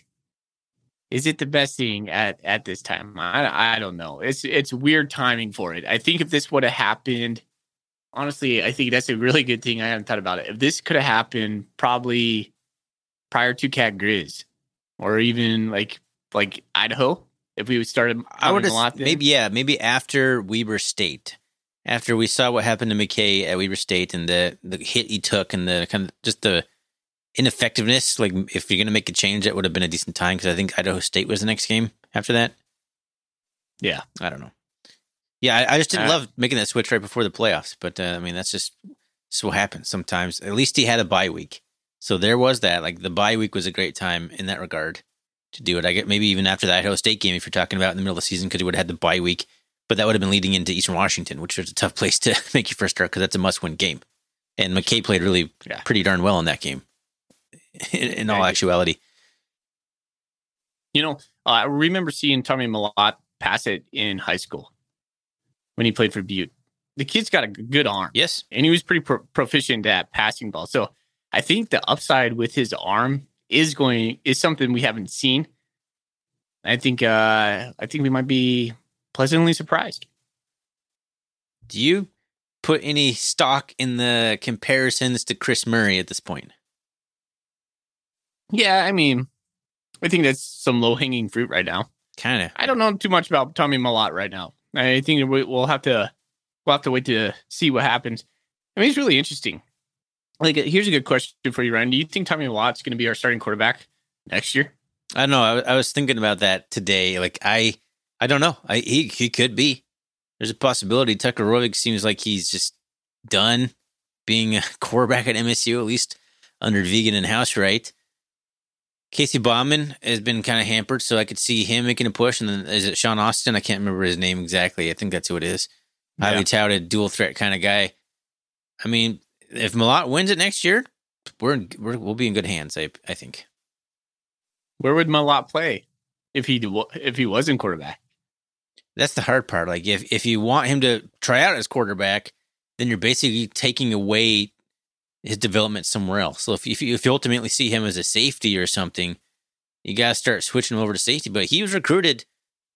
is it the best thing at, at this time? I I don't know. It's it's weird timing for it. I think if this would have happened, honestly, I think that's a really good thing. I haven't thought about it. If this could have happened probably prior to Cat Grizz, or even like like Idaho, if we started, I would have maybe yeah maybe after Weber State, after we saw what happened to McKay at Weber State and the the hit he took and the kind of just the ineffectiveness. Like if you're gonna make a change, that would have been a decent time because I think Idaho State was the next game after that. Yeah, I don't know. Yeah, I, I just didn't uh, love making that switch right before the playoffs, but uh, I mean that's just that's what happens sometimes. At least he had a bye week, so there was that. Like the bye week was a great time in that regard to do it. I get maybe even after the Idaho State game, if you're talking about in the middle of the season, because he would have had the bye week, but that would have been leading into Eastern Washington, which was a tough place to make your first start because that's a must-win game. And McKay played really yeah. pretty darn well in that game. In, in all actuality, you know, uh, I remember seeing Tommy Malott pass it in high school when he played for Butte. The kid's got a good arm. Yes. And he was pretty pro- proficient at passing ball. So I think the upside with his arm is going, is something we haven't seen. I think, uh, I think we might be pleasantly surprised. Do you put any stock in the comparisons to Chris Murray at this point? Yeah. I mean, I think that's some low hanging fruit right now. Kind of. I don't know too much about Tommy Malott right now. I think we'll have to we'll have to wait to see what happens. I mean, it's really interesting. Like, here's a good question for you, Ryan. Do you think Tommy Malott's going to be our starting quarterback next year? I don't know. I, I was thinking about that today. Like, I, I don't know. I he he could be. There's a possibility. Tucker Rovig seems like he's just done being a quarterback at M S U, at least under Vigen and Housewright. Casey Bauman has been kind of hampered, so I could see him making a push. And then is it Sean Austin? I can't remember his name exactly. I think that's who it is. Yeah. Highly touted, dual threat kind of guy. I mean, if Malott wins it next year, we're, in, we're we'll be in good hands. I I think. Where would Malott play if he if he wasn't quarterback? That's the hard part. Like if if you want him to try out as quarterback, then you're basically taking away his development somewhere else. So if, if, you, if you ultimately see him as a safety or something, you got to start switching him over to safety. But he was recruited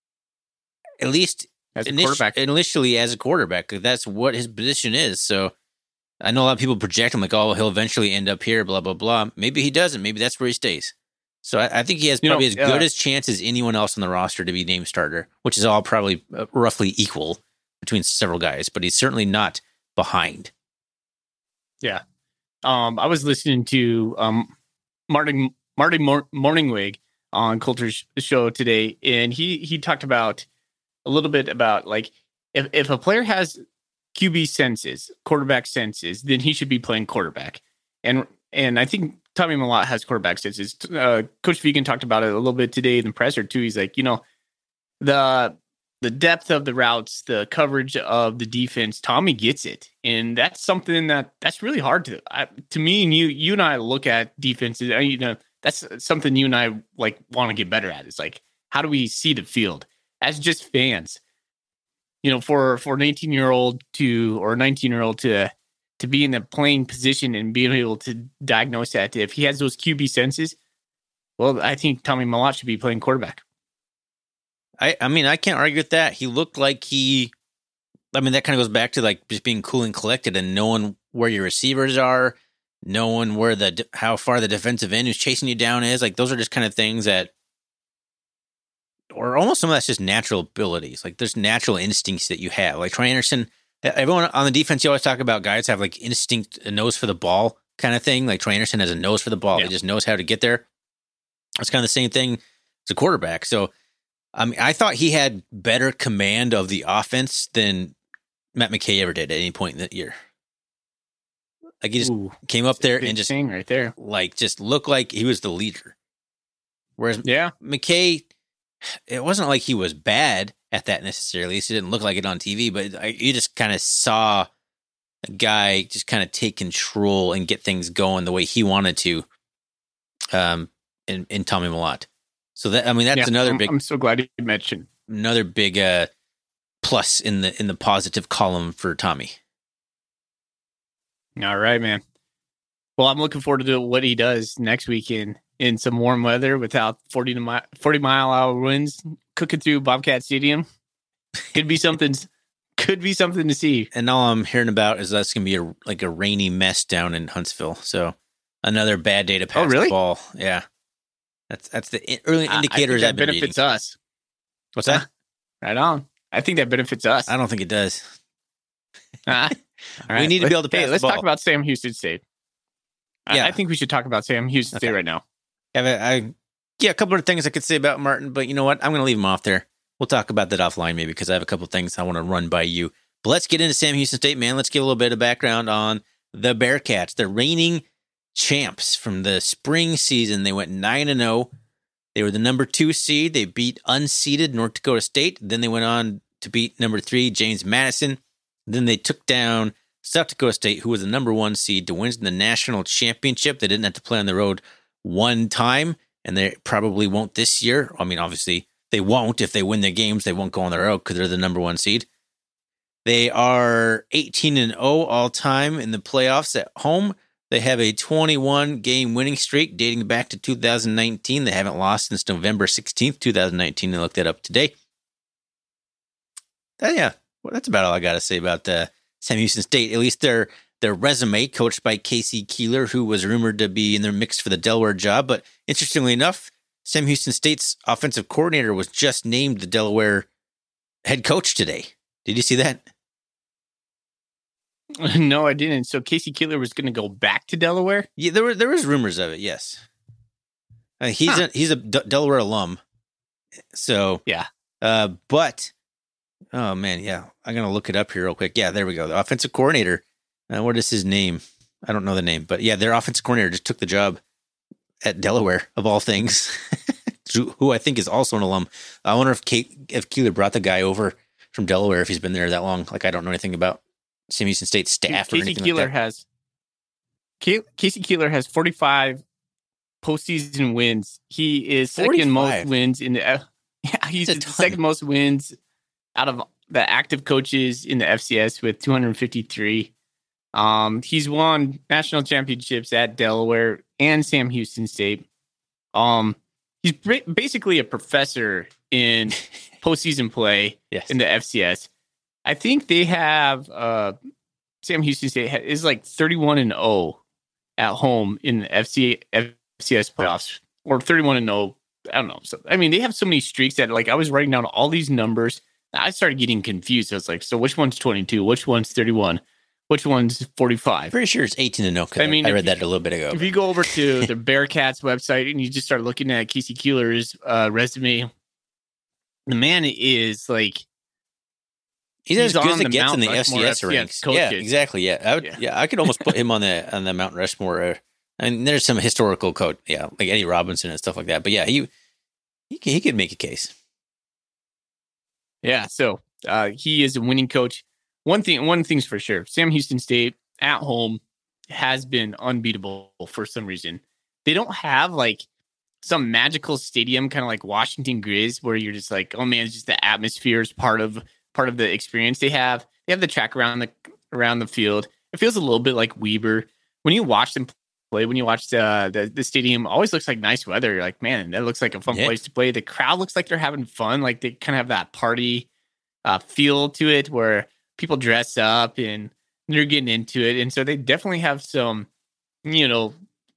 at least as a init- quarterback. initially as a quarterback. That's what his position is. So I know a lot of people project him like, oh, he'll eventually end up here, blah, blah, blah. Maybe he doesn't. Maybe that's where he stays. So I, I think he has You probably know, as good uh, as chance as anyone else on the roster to be named starter, which is all probably uh, roughly equal between several guys, but he's certainly not behind. Yeah. Um, I was listening to um, Martin Marty Mor- Morningwig on Coulter's show today, and he he talked about a little bit about like if if a player has Q B senses, quarterback senses, then he should be playing quarterback. And and I think Tommy Mellott has quarterback senses. Uh, Coach Vegan talked about it a little bit today in the presser too. He's like, you know, the the depth of the routes, the coverage of the defense, Tommy gets it, and that's something that that's really hard to I, to me and you. You and I look at defenses. uh, You know, that's something you and I like want to get better at. It's like, how do we see the field as just fans? You know, for for an eighteen year old to or a nineteen year old to to be in a playing position and being able to diagnose that, if he has those Q B senses, well, I think Tommy Mellott should be playing quarterback. I, I mean, I can't argue with that. He looked like he, I mean, that kind of goes back to like just being cool and collected and knowing where your receivers are, knowing where the, how far the defensive end who's chasing you down is. Like, those are just kind of things that, or almost some of that's just natural abilities. Like, there's natural instincts that you have. Like Troy Anderson, everyone on the defense, you always talk about guys have like instinct, a nose for the ball kind of thing. Like Troy Anderson has a nose for the ball. Yeah. He just knows how to get there. It's kind of the same thing as a quarterback. So, I mean, I thought he had better command of the offense than Matt McKay ever did at any point in the year. Like, he just Ooh, came up there big and just thing right there. like just looked like he was the leader. Whereas Yeah. McKay, it wasn't like he was bad at that necessarily. He didn't look like it on T V, but I, you just kind of saw a guy just kind of take control and get things going the way he wanted to. Um, in, in Tommy Mellott. So that, I mean, that's Yeah, another I'm, big, I'm so glad you mentioned. another big uh, plus in the in the positive column for Tommy. All right, man. Well, I'm looking forward to what he does next weekend in some warm weather without forty to mi- forty mile hour winds cooking through Bobcat Stadium. Could be something. Could be something to see. And all I'm hearing about is that's going to be a, like a rainy mess down in Huntsville. So another bad day to pass Oh, really? the ball. Yeah, that's that's the i- early I- I indicators think I've that been benefits reading. us. What's that? Right on. I think that benefits us. I don't think it does. Ah, all We need to be able to Hey, pass the let's talk ball. about Sam Houston State. I, Yeah. I think we should talk about Sam Houston Okay. State right now. Have a, I, yeah, a couple of things I could say about Martin, but you know what? I'm going to leave him off there. We'll talk about that offline maybe because I have a couple of things I want to run by you. But let's get into Sam Houston State, man. Let's give a little bit of background on the Bearcats. The reigning champs from the spring season. They went nine and oh. They were the number two seed. They beat unseeded North Dakota State. Then they went on to beat number three, James Madison. Then they took down South Dakota State, who was the number one seed, to win the national championship. They didn't have to play on the road one time, and they probably won't this year. I mean, obviously, they won't. If they win their games, they won't go on the road because they're the number one seed. They are eighteen and oh all time in the playoffs at home. They have a twenty-one game winning streak dating back to two thousand nineteen. They haven't lost since November sixteenth, twenty nineteen. I looked that up today. That, yeah, well, that's about all I got to say about uh, Sam Houston State. At least their their resume, coached by Casey Keeler, who was rumored to be in their mix for the Delaware job. But interestingly enough, Sam Houston State's offensive coordinator was just named the Delaware head coach today. Did you see that? No, I didn't. So Casey Keeler was going to go back to Delaware? Yeah, there were there was rumors of it. Yes, uh, he's Huh. a he's a D- Delaware alum. So Yeah. uh, but oh man, yeah, I'm gonna look it up here real quick. Yeah, there we go. The offensive coordinator. Uh, what is his name? I don't know the name, but yeah, their offensive coordinator just took the job at Delaware of all things. who, who I think is also an alum. I wonder if Kate, if Keeler brought the guy over from Delaware if he's been there that long. Like I don't know anything about Sam Houston State staff or Casey anything Keeler like that. has Ke- Casey Keeler has forty-five postseason wins. He is second most forty-five? wins in the F- yeah, he's That's a the ton. second most wins out of the active coaches in the F C S with two hundred fifty-three. Um, he's won national championships at Delaware and Sam Houston State. Um, he's ba- basically a professor in postseason play Yes. in the F C S. I think they have uh, Sam Houston State ha- is like thirty-one and oh at home in the F C F C S playoffs or thirty-one and oh. I don't know. So, I mean, they have so many streaks that like I was writing down all these numbers. I started getting confused. I was like, so which one's twenty-two? Which one's thirty-one? Which one's forty-five? Pretty sure it's eighteen to no. I mean, I read you, that a little bit ago. If you go over to the Bearcats website and you just start looking at Casey Keeler's uh, resume, the man is like he's, he's as good as it gets Mount in the Rushmore F C S ranks. coaches. Yeah, exactly. Yeah, I would, yeah. yeah, I could almost put him on the on the Mount Rushmore. Uh, and there's some historical coach, yeah, like Eddie Robinson and stuff like that. But yeah, he he he could make a case. Yeah, so uh, he is a winning coach. One thing, one thing's for sure: Sam Houston State at home has been unbeatable for some reason. They don't have like some magical stadium, kind of like Washington Grizz, where you're just like, oh man, it's just the atmosphere is part of part of the experience. They have they have the track around the around the field. It feels a little bit like Weber when you watch them play. When you watch the the, the stadium, always looks like nice weather. You're like, man, that looks like a fun yeah. place to play. The crowd looks like they're having fun. Like they kind of have that party uh, feel to it, where people dress up and they're getting into it. And so they definitely have some, you know,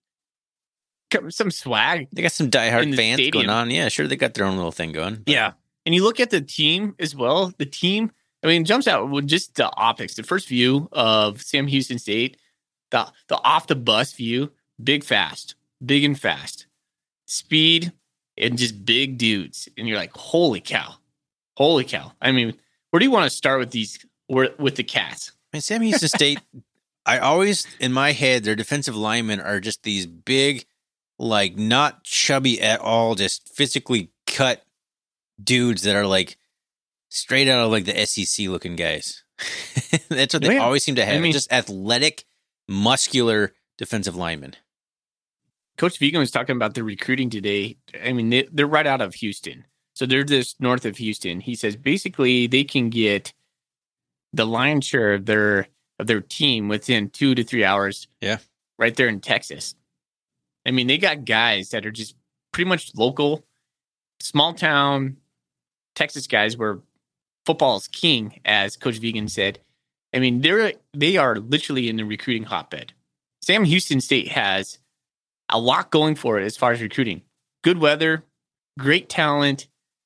some swag. They got some diehard fans stadium. going on. Yeah, sure. They got their own little thing going. But. Yeah. And you look at the team as well. The team, I mean, jumps out with just the optics. The first view of Sam Houston State, the, the off the bus view, big, fast, big and fast, speed, and just big dudes. And you're like, holy cow. Holy cow. I mean, where do you want to start with these? Or with the Cats. I mean, Sam Houston State, I always, in my head, their defensive linemen are just these big, like not chubby at all, just physically cut dudes that are like straight out of like the S E C looking guys. That's what they yeah. always seem to have. I mean, just athletic, muscular defensive linemen. Coach Vigo was talking about the recruiting today. I mean, they, they're right out of Houston. So they're just north of Houston. He says basically they can get the lion's share of their of their team within two to three hours. Yeah, right there in Texas. I mean, they got guys that are just pretty much local, small town Texas guys where football is king, as Coach Vegan said. I mean, they're they are literally in the recruiting hotbed. Sam Houston State has a lot going for it as far as recruiting. Good weather, great talent.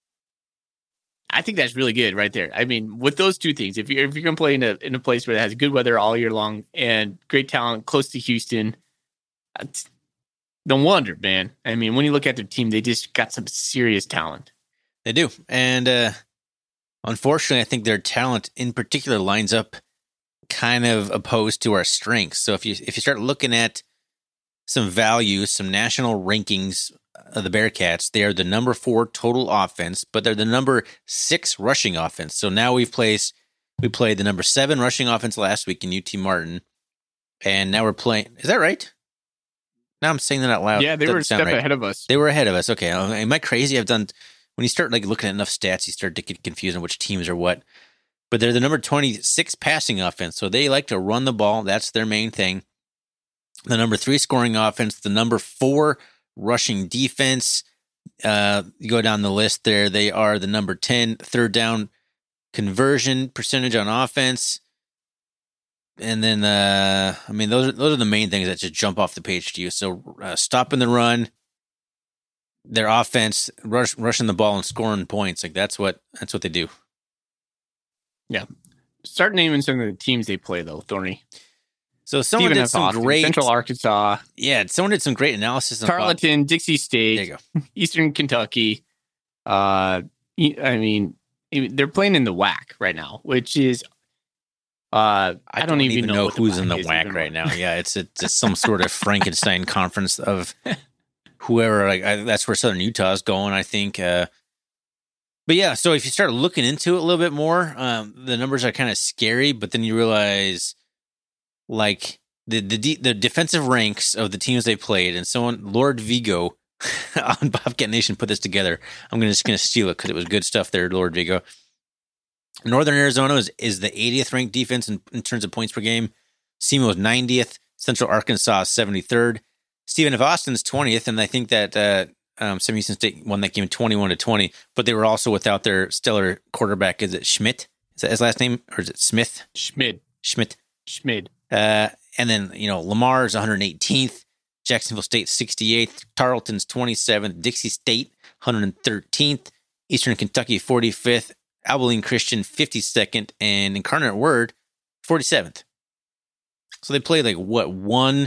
I think that's really good right there. I mean, with those two things, if you're if you're gonna play in a in a place where it has good weather all year long and great talent close to Houston, that's no wonder, man. I mean, when you look at their team, they just got some serious talent. They do, and uh, unfortunately, I think their talent in particular lines up kind of opposed to our strengths. So if you if you start looking at some values, some national rankings of the Bearcats, they are the number four total offense, but they're the number six rushing offense. So now we've placed, we played the number seven rushing offense last week in U T Martin, and now we're playing. Is that right? Now I'm saying that out loud. Yeah, they were a step right. ahead of us. They were ahead of us. Okay, am I crazy? I've done when you start like looking at enough stats, you start to get confused on which teams are what. But they're the number twenty-six passing offense, so they like to run the ball. That's their main thing. The number three scoring offense, the number four rushing defense. Uh, you go down the list there. They are the number ten third down conversion percentage on offense. And then, uh, I mean, those are, those are the main things that just jump off the page to you. So uh, stopping the run, their offense, rush, rushing the ball and scoring points. Like that's what, that's what they do. Yeah. Start naming some of the teams they play though, Thorny. So someone Stephen did some Austin, great Central Arkansas. Yeah, someone did some great analysis. On Tarleton, Bob. Dixie State, there you go. Eastern Kentucky. Uh, I mean, they're playing in the W A C right now, which is uh, I, I don't, don't even, even know, know who's the in the W A C right now. Yeah, it's a, it's some sort of Frankenstein conference of whoever. Like I, that's where Southern Utah is going, I think. Uh, but yeah, so if you start looking into it a little bit more, um, the numbers are kind of scary. But then you realize. Like the the the defensive ranks of the teams they played, and someone Lord Vigo on Bobcat Nation put this together. I'm gonna just gonna steal it because it was good stuff there, Lord Vigo. Northern Arizona is, is the eightieth ranked defense in, in terms of points per game. SEMO is ninetieth. Central Arkansas is seventy-third. Stephen F. Austin's twentieth, and I think that uh, um, Sam Houston State won that game twenty-one to twenty. But they were also without their stellar quarterback. Is it Schmidt? Is that his last name, or is it Smith? Schmid. Schmidt. Schmid. Uh, and then, you know, Lamar is one hundred eighteenth. Jacksonville State sixty-eighth, Tarleton's twenty-seventh, Dixie State one hundred thirteenth, Eastern Kentucky forty-fifth, Abilene Christian fifty-second, and Incarnate Word forty-seventh. So they play like what, one,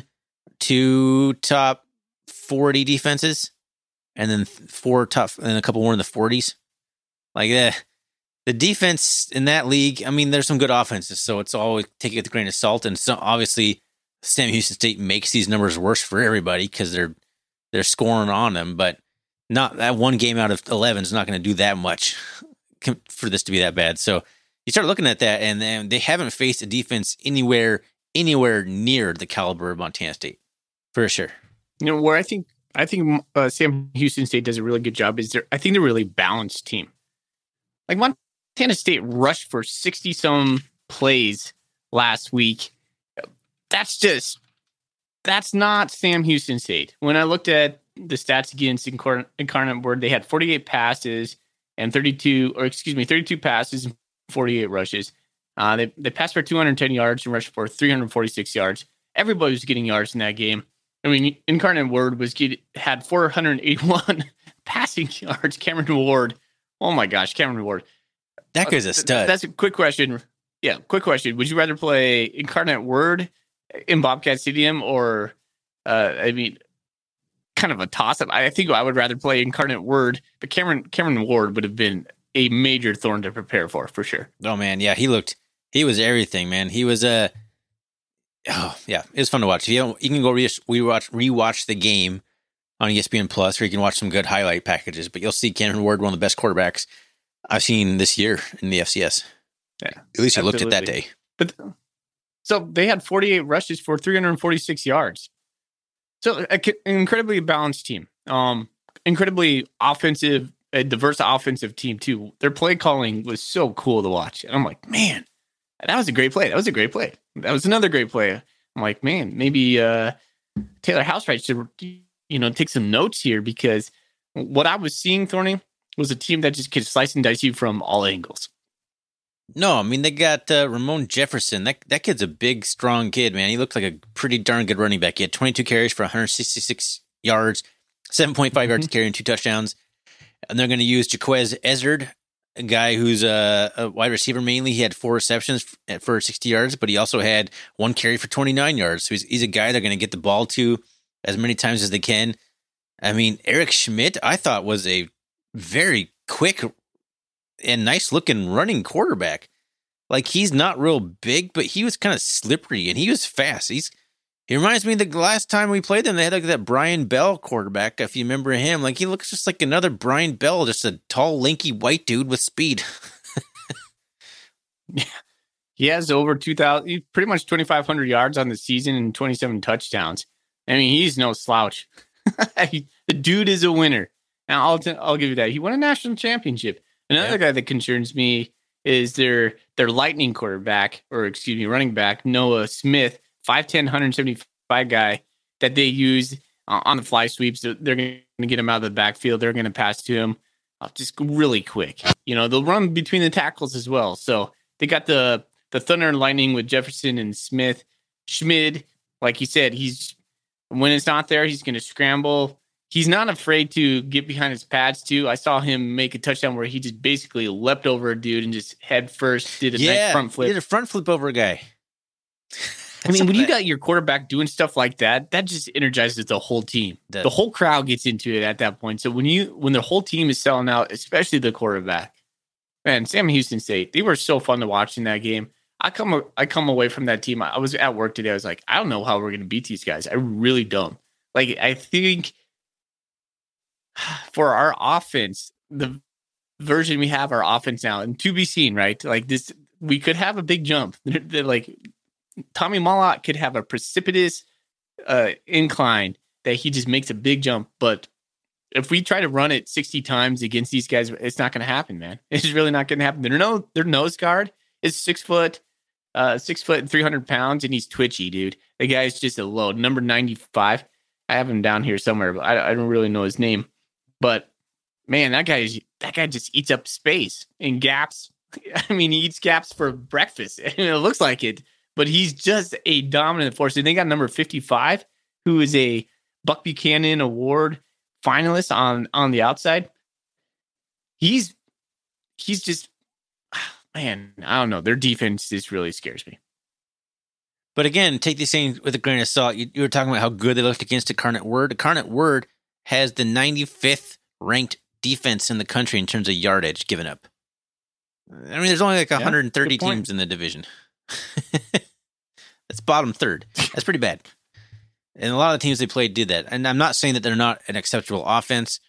two top forty defenses, and then four top, and a couple more in the forties. Like that. Eh, the defense in that league, I mean, there's some good offenses, so it's always take it with a grain of salt. And so obviously, Sam Houston State makes these numbers worse for everybody because they're they're scoring on them. But not that one game out of eleven is not going to do that much for this to be that bad. So you start looking at that, and then they haven't faced a defense anywhere anywhere near the caliber of Montana State, for sure. You know where I think I think uh, Sam Houston State does a really good job is they're I think they're a really balanced team. Like Montana Montana State rushed for sixty some plays last week. That's just, that's not Sam Houston State. When I looked at the stats against Incarnate, Incarnate Word, they had forty-eight passes and thirty-two, or excuse me, thirty-two passes and forty-eight rushes. Uh, they, they passed for two hundred ten yards and rushed for three hundred forty-six yards. Everybody was getting yards in that game. I mean, Incarnate Word was get, had four hundred eighty-one passing yards. Cameron Ward. Oh my gosh, Cameron Ward. That guy's a stud. That's a quick question. Yeah, quick question. Would you rather play Incarnate Word in Bobcat Stadium or, uh, I mean, kind of a toss-up? I think I would rather play Incarnate Word, but Cameron Cameron Ward would have been a major thorn to prepare for, for sure. Oh, man, yeah, he looked, he was everything, man. He was, uh, oh, yeah, it was fun to watch. If you, don't, you can go re- rewatch, rewatch the game on E S P N Plus, or you can watch some good highlight packages, but you'll see Cameron Ward, one of the best quarterbacks I've seen this year in the F C S. Yeah, at least you looked at that day. But so they had forty-eight rushes for three hundred forty-six yards. So an incredibly balanced team, um, incredibly offensive, a diverse offensive team too. Their play calling was so cool to watch, and I'm like, man, that was a great play. That was a great play. That was another great play. I'm like, man, maybe uh, Taylor Housewright should, you know, take some notes here, because what I was seeing, Thorny, was a team that just could slice and dice you from all angles. No, I mean, they got uh, Ramon Jefferson. That that kid's a big, strong kid, man. He looked like a pretty darn good running back. He had twenty-two carries for one hundred sixty-six yards, seven point five mm-hmm. yards to carry, and two touchdowns. And they're going to use Jaquez Ezzard, a guy who's a, a wide receiver mainly. He had four receptions for sixty yards, but he also had one carry for twenty-nine yards. So he's, he's a guy they're going to get the ball to as many times as they can. I mean, Eric Schmidt, I thought, was a very quick and nice looking running quarterback. Like, he's not real big, but he was kind of slippery and he was fast. He's he reminds me of the last time we played them, they had like that Brian Bell quarterback, if you remember him. Like, he looks just like another Brian Bell, just a tall, lanky white dude with speed. Yeah, he has over two thousand, pretty much twenty-five hundred yards on the season and twenty-seven touchdowns. I mean, he's no slouch. The dude is a winner. Now, I'll t- I'll give you that. He won a national championship. Another yeah. guy that concerns me is their their lightning quarterback, or excuse me, running back, Noah Smith, five ten, one seventy-five guy that they use uh, on the fly sweeps. They're going to get him out of the backfield. They're going to pass to him uh, just really quick. You know, they'll run between the tackles as well. So they got the, the Thunder and Lightning with Jefferson and Smith. Schmid, like you said, he's when it's not there, he's going to scramble. He's not afraid to get behind his pads, too. I saw him make a touchdown where he just basically leapt over a dude and just head first did a yeah, nice front flip. He did a front flip over a guy. I mean, when you got your quarterback doing stuff like that, that just energizes the whole team. The, the whole crowd gets into it at that point. So when you when the whole team is selling out, especially the quarterback, man, Sam Houston State, they were so fun to watch in that game. I come I come away from that team. I was at work today. I was like, I don't know how we're going to beat these guys. I really don't. Like, I think for our offense, the version we have our offense now, and to be seen, right? Like this, we could have a big jump. They're, they're like Tommy Mollott could have a precipitous uh, incline that he just makes a big jump. But if we try to run it sixty times against these guys, it's not going to happen, man. It's really not going to happen. Their no, their nose guard is six foot, uh, six foot and three hundred pounds, and he's twitchy, dude. The guy's just a load. Number ninety-five. I have him down here somewhere, but I, I don't really know his name. But man, that guy is that guy just eats up space in gaps. I mean, he eats gaps for breakfast, and it looks like it. But he's just a dominant force. And they got number fifty-five, who is a Buck Buchanan Award finalist on on the outside. He's he's just man, I don't know. Their defense just really scares me. But again, take these things with a grain of salt. You, you were talking about how good they looked against Incarnate Word. Incarnate Word has the ninety-fifth ranked defense in the country in terms of yardage given up. I mean, there's only like one hundred thirty yeah, teams in the division. That's bottom third. That's pretty bad. And a lot of the teams they played did that. And I'm not saying that they're not an acceptable offense,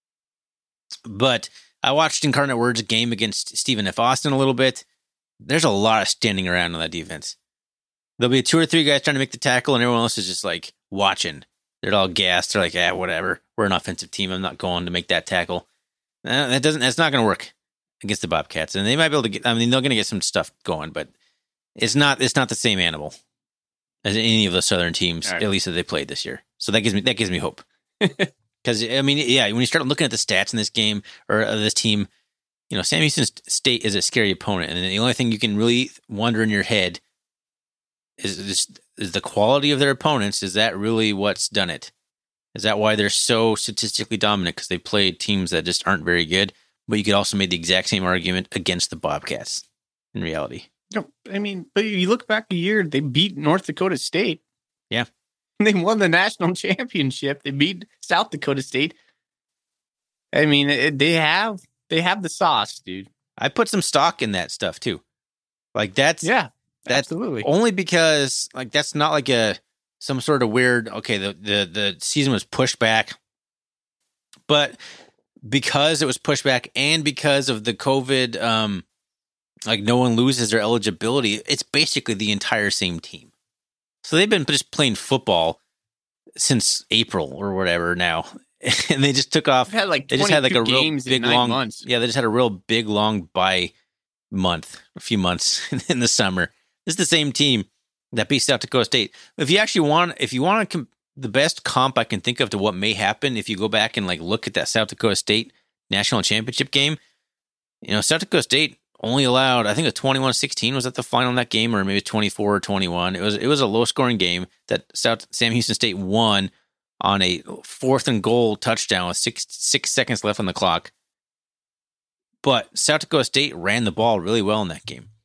but I watched Incarnate Word's game against Stephen F. Austin a little bit. There's a lot of standing around on that defense. There'll be two or three guys trying to make the tackle, and everyone else is just like watching. They're all gassed. They're like, ah, whatever. We're an offensive team. I'm not going to make that tackle. Uh, that doesn't. That's not going to work against the Bobcats. And they might be able to get. I mean, they're going to get some stuff going, but it's not. It's not the same animal as any of the Southern teams, right, at least that they played this year. So that gives me that gives me hope. Because I mean, yeah, when you start looking at the stats in this game or uh, this team, you know, Sam Houston State is a scary opponent, and the only thing you can really wonder in your head is, is is the quality of their opponents. Is that really what's done it? Is that why they're so statistically dominant? Because they played teams that just aren't very good. But you could also make the exact same argument against the Bobcats in reality. No, I mean, but you look back a year, they beat North Dakota State. Yeah. They won the national championship. They beat South Dakota State. I mean, it, they have they have the sauce, dude. I put some stock in that stuff too. Like that's yeah, that's absolutely only because like that's not like a some sort of weird. Okay, the the the season was pushed back, but because it was pushed back and because of the COVID, um, like no one loses their eligibility. It's basically the entire same team. So they've been just playing football since April or whatever now, and they just took off. They've had like they just had like a real games big in nine long months. Yeah, they just had a real big long bye month, a few months in the summer. This is the same team that beat South Dakota State. If you actually want, if you want to, comp- the best comp I can think of to what may happen if you go back and like look at that South Dakota State national championship game, you know, South Dakota State only allowed, I think, a twenty-one sixteen was at the final in that game, or maybe twenty-four or twenty-one. It was it was a low scoring game that South Sam Houston State won on a fourth and goal touchdown with six six seconds left on the clock. But South Dakota State ran the ball really well in that game.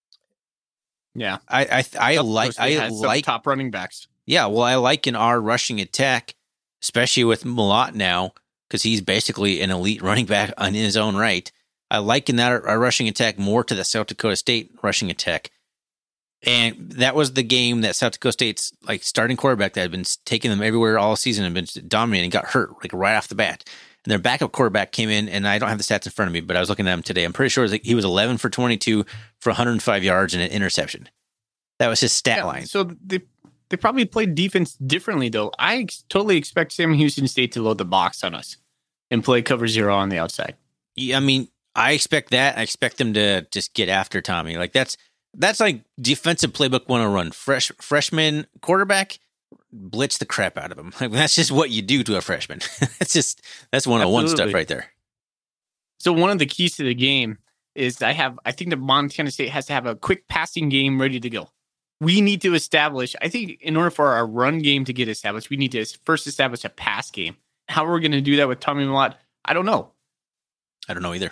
Yeah, I I I South like Dakota State I has some like top running backs. Yeah, well, I like in our rushing attack, especially with Malott now, because he's basically an elite running back in his own right. I liken that our rushing attack more to the South Dakota State rushing attack. And that was the game that South Dakota State's like starting quarterback that had been taking them everywhere all season and been dominating, got hurt like right off the bat. And their backup quarterback came in, and I don't have the stats in front of me, but I was looking at him today. I'm pretty sure it was like he was eleven for twenty-two for one hundred five yards and an interception. That was his stat Yeah, line. so they they probably played defense differently, though. I ex- totally expect Sam Houston State to load the box on us and play cover zero on the outside. Yeah, I mean, I expect that. I expect them to just get after Tommy. Like that's that's like defensive playbook one oh one. Fresh freshman quarterback, blitz the crap out of him. Like that's just what you do to a freshman. That's just that's one oh one Absolutely. stuff right there. So one of the keys to the game is I have I think that Montana State has to have a quick passing game ready to go. We need to establish, I think in order for our run game to get established, we need to first establish a pass game. How we're going to do that with Tommy Malott, I don't know. I don't know either.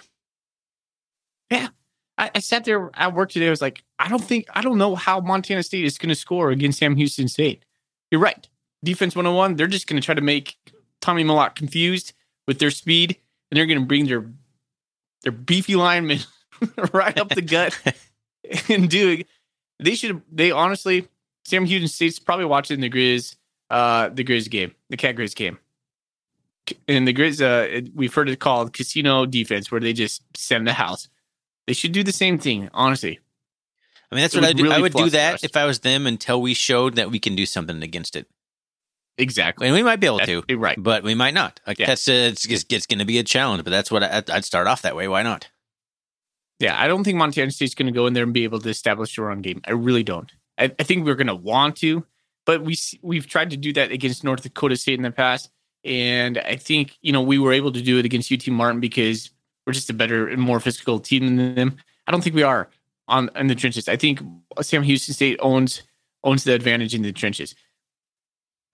Yeah. I, I sat there at work today. I was like, I don't think, I don't know how Montana State is going to score against Sam Houston State. You're right. Defense one oh one, they're just going to try to make Tommy Malott confused with their speed, and they're going to bring their their beefy linemen right up the gut and do it. They should, they honestly, Sam Houston State's probably watching the Grizz, uh, the Grizz game, the Cat Grizz game. And the Grizz, uh, we've heard it called casino defense, where they just send the house. They should do the same thing, honestly. I mean, that's It what I would do. really I would do fluster that us. if I was them until we showed that we can do something against it. Exactly. And we might be able That's- to, right. but we might not. Like Yeah. that's uh, it's, it's, it's going to be a challenge, but that's what I, I'd start off that way. Why not? Yeah, I don't think Montana State's going to go in there and be able to establish a run game. I really don't. I, I think we're going to want to, but we s- we've tried to do that against North Dakota State in the past, and I think you know we were able to do it against U T Martin because we're just a better and more physical team than them. I don't think we are on in the trenches. I think Sam Houston State owns owns the advantage in the trenches.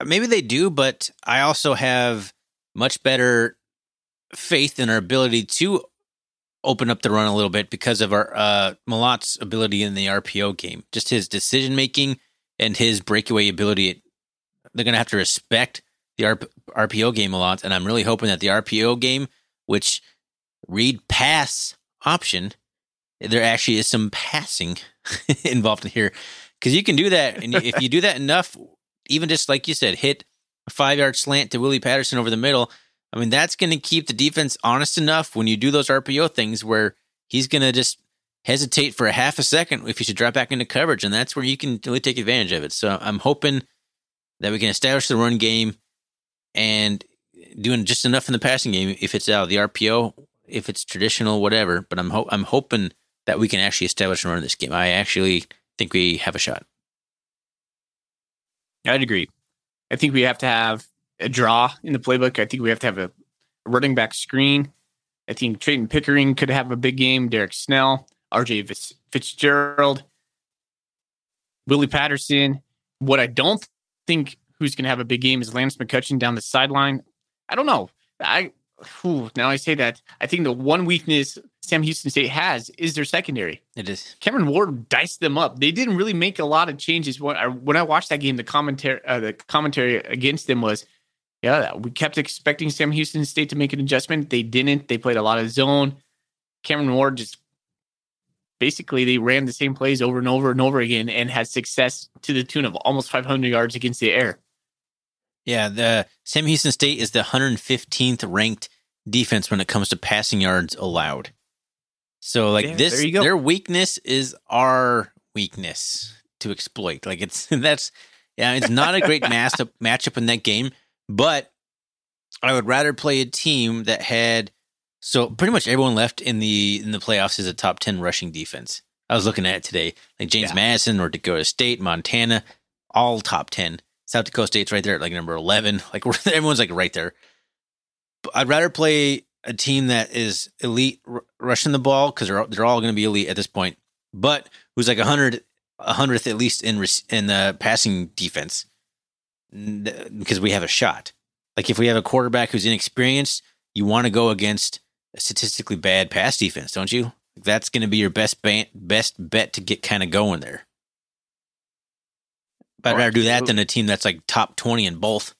maybe they do, but I also have much better faith in our ability to open up the run a little bit because of our uh, Malot's ability in the R P O game. Just his decision making and his breakaway ability. They're going to have to respect the R P O game a lot, and I'm really hoping that the R P O game, which read pass option, there actually is some passing involved in here, because you can do that, and if you do that enough, even just like you said, hit a five-yard slant to Willie Patterson over the middle, I mean, that's going to keep the defense honest enough when you do those R P O things where he's going to just hesitate for a half a second if he should drop back into coverage, and that's where you can really take advantage of it. So I'm hoping that we can establish the run game and doing just enough in the passing game if it's out of the R P O, if it's traditional, whatever. But I'm ho- I'm hoping that we can actually establish and run this game. I actually think we have a shot. I'd agree. I think we have to have a draw in the playbook. I think we have to have a running back screen. I think Trayton Pickering could have a big game. Derek Snell, R J Fitzgerald, Willie Patterson. What I don't think who's going to have a big game is Lance McCutcheon down the sideline. I don't know. I whew, now I say that. I think the one weakness Sam Houston State has is their secondary. It is. Cameron Ward diced them up. They didn't really make a lot of changes. When I, when I watched that game, the commentary uh, the commentary against them was, yeah, we kept expecting Sam Houston State to make an adjustment. They didn't. They played a lot of zone. Cameron Ward just basically they ran the same plays over and over and over again and had success to the tune of almost five hundred yards against the air. Yeah, the Sam Houston State is the one hundred fifteenth ranked defense when it comes to passing yards allowed. So, like, yeah, this, there you go. Their weakness is our weakness to exploit. Like, it's that's yeah, it's not a great matchup matchup in that game. But I would rather play a team that had so pretty much everyone left in the in the playoffs is a top ten rushing defense. I was looking at it today, like James Yeah. Madison, North Dakota State, Montana, all top ten. South Dakota State's right there at like number eleven. Like everyone's like right there. But I'd rather play a team that is elite r- rushing the ball because they're they're all going to be elite at this point, but who's like a hundred a hundredth at least in in the passing defense because we have a shot. Like if we have a quarterback who's inexperienced, you want to go against a statistically bad pass defense, don't you? That's going to be your best ban- best bet to get kind of going there. But I'd rather do that than a team that's like top twenty in both.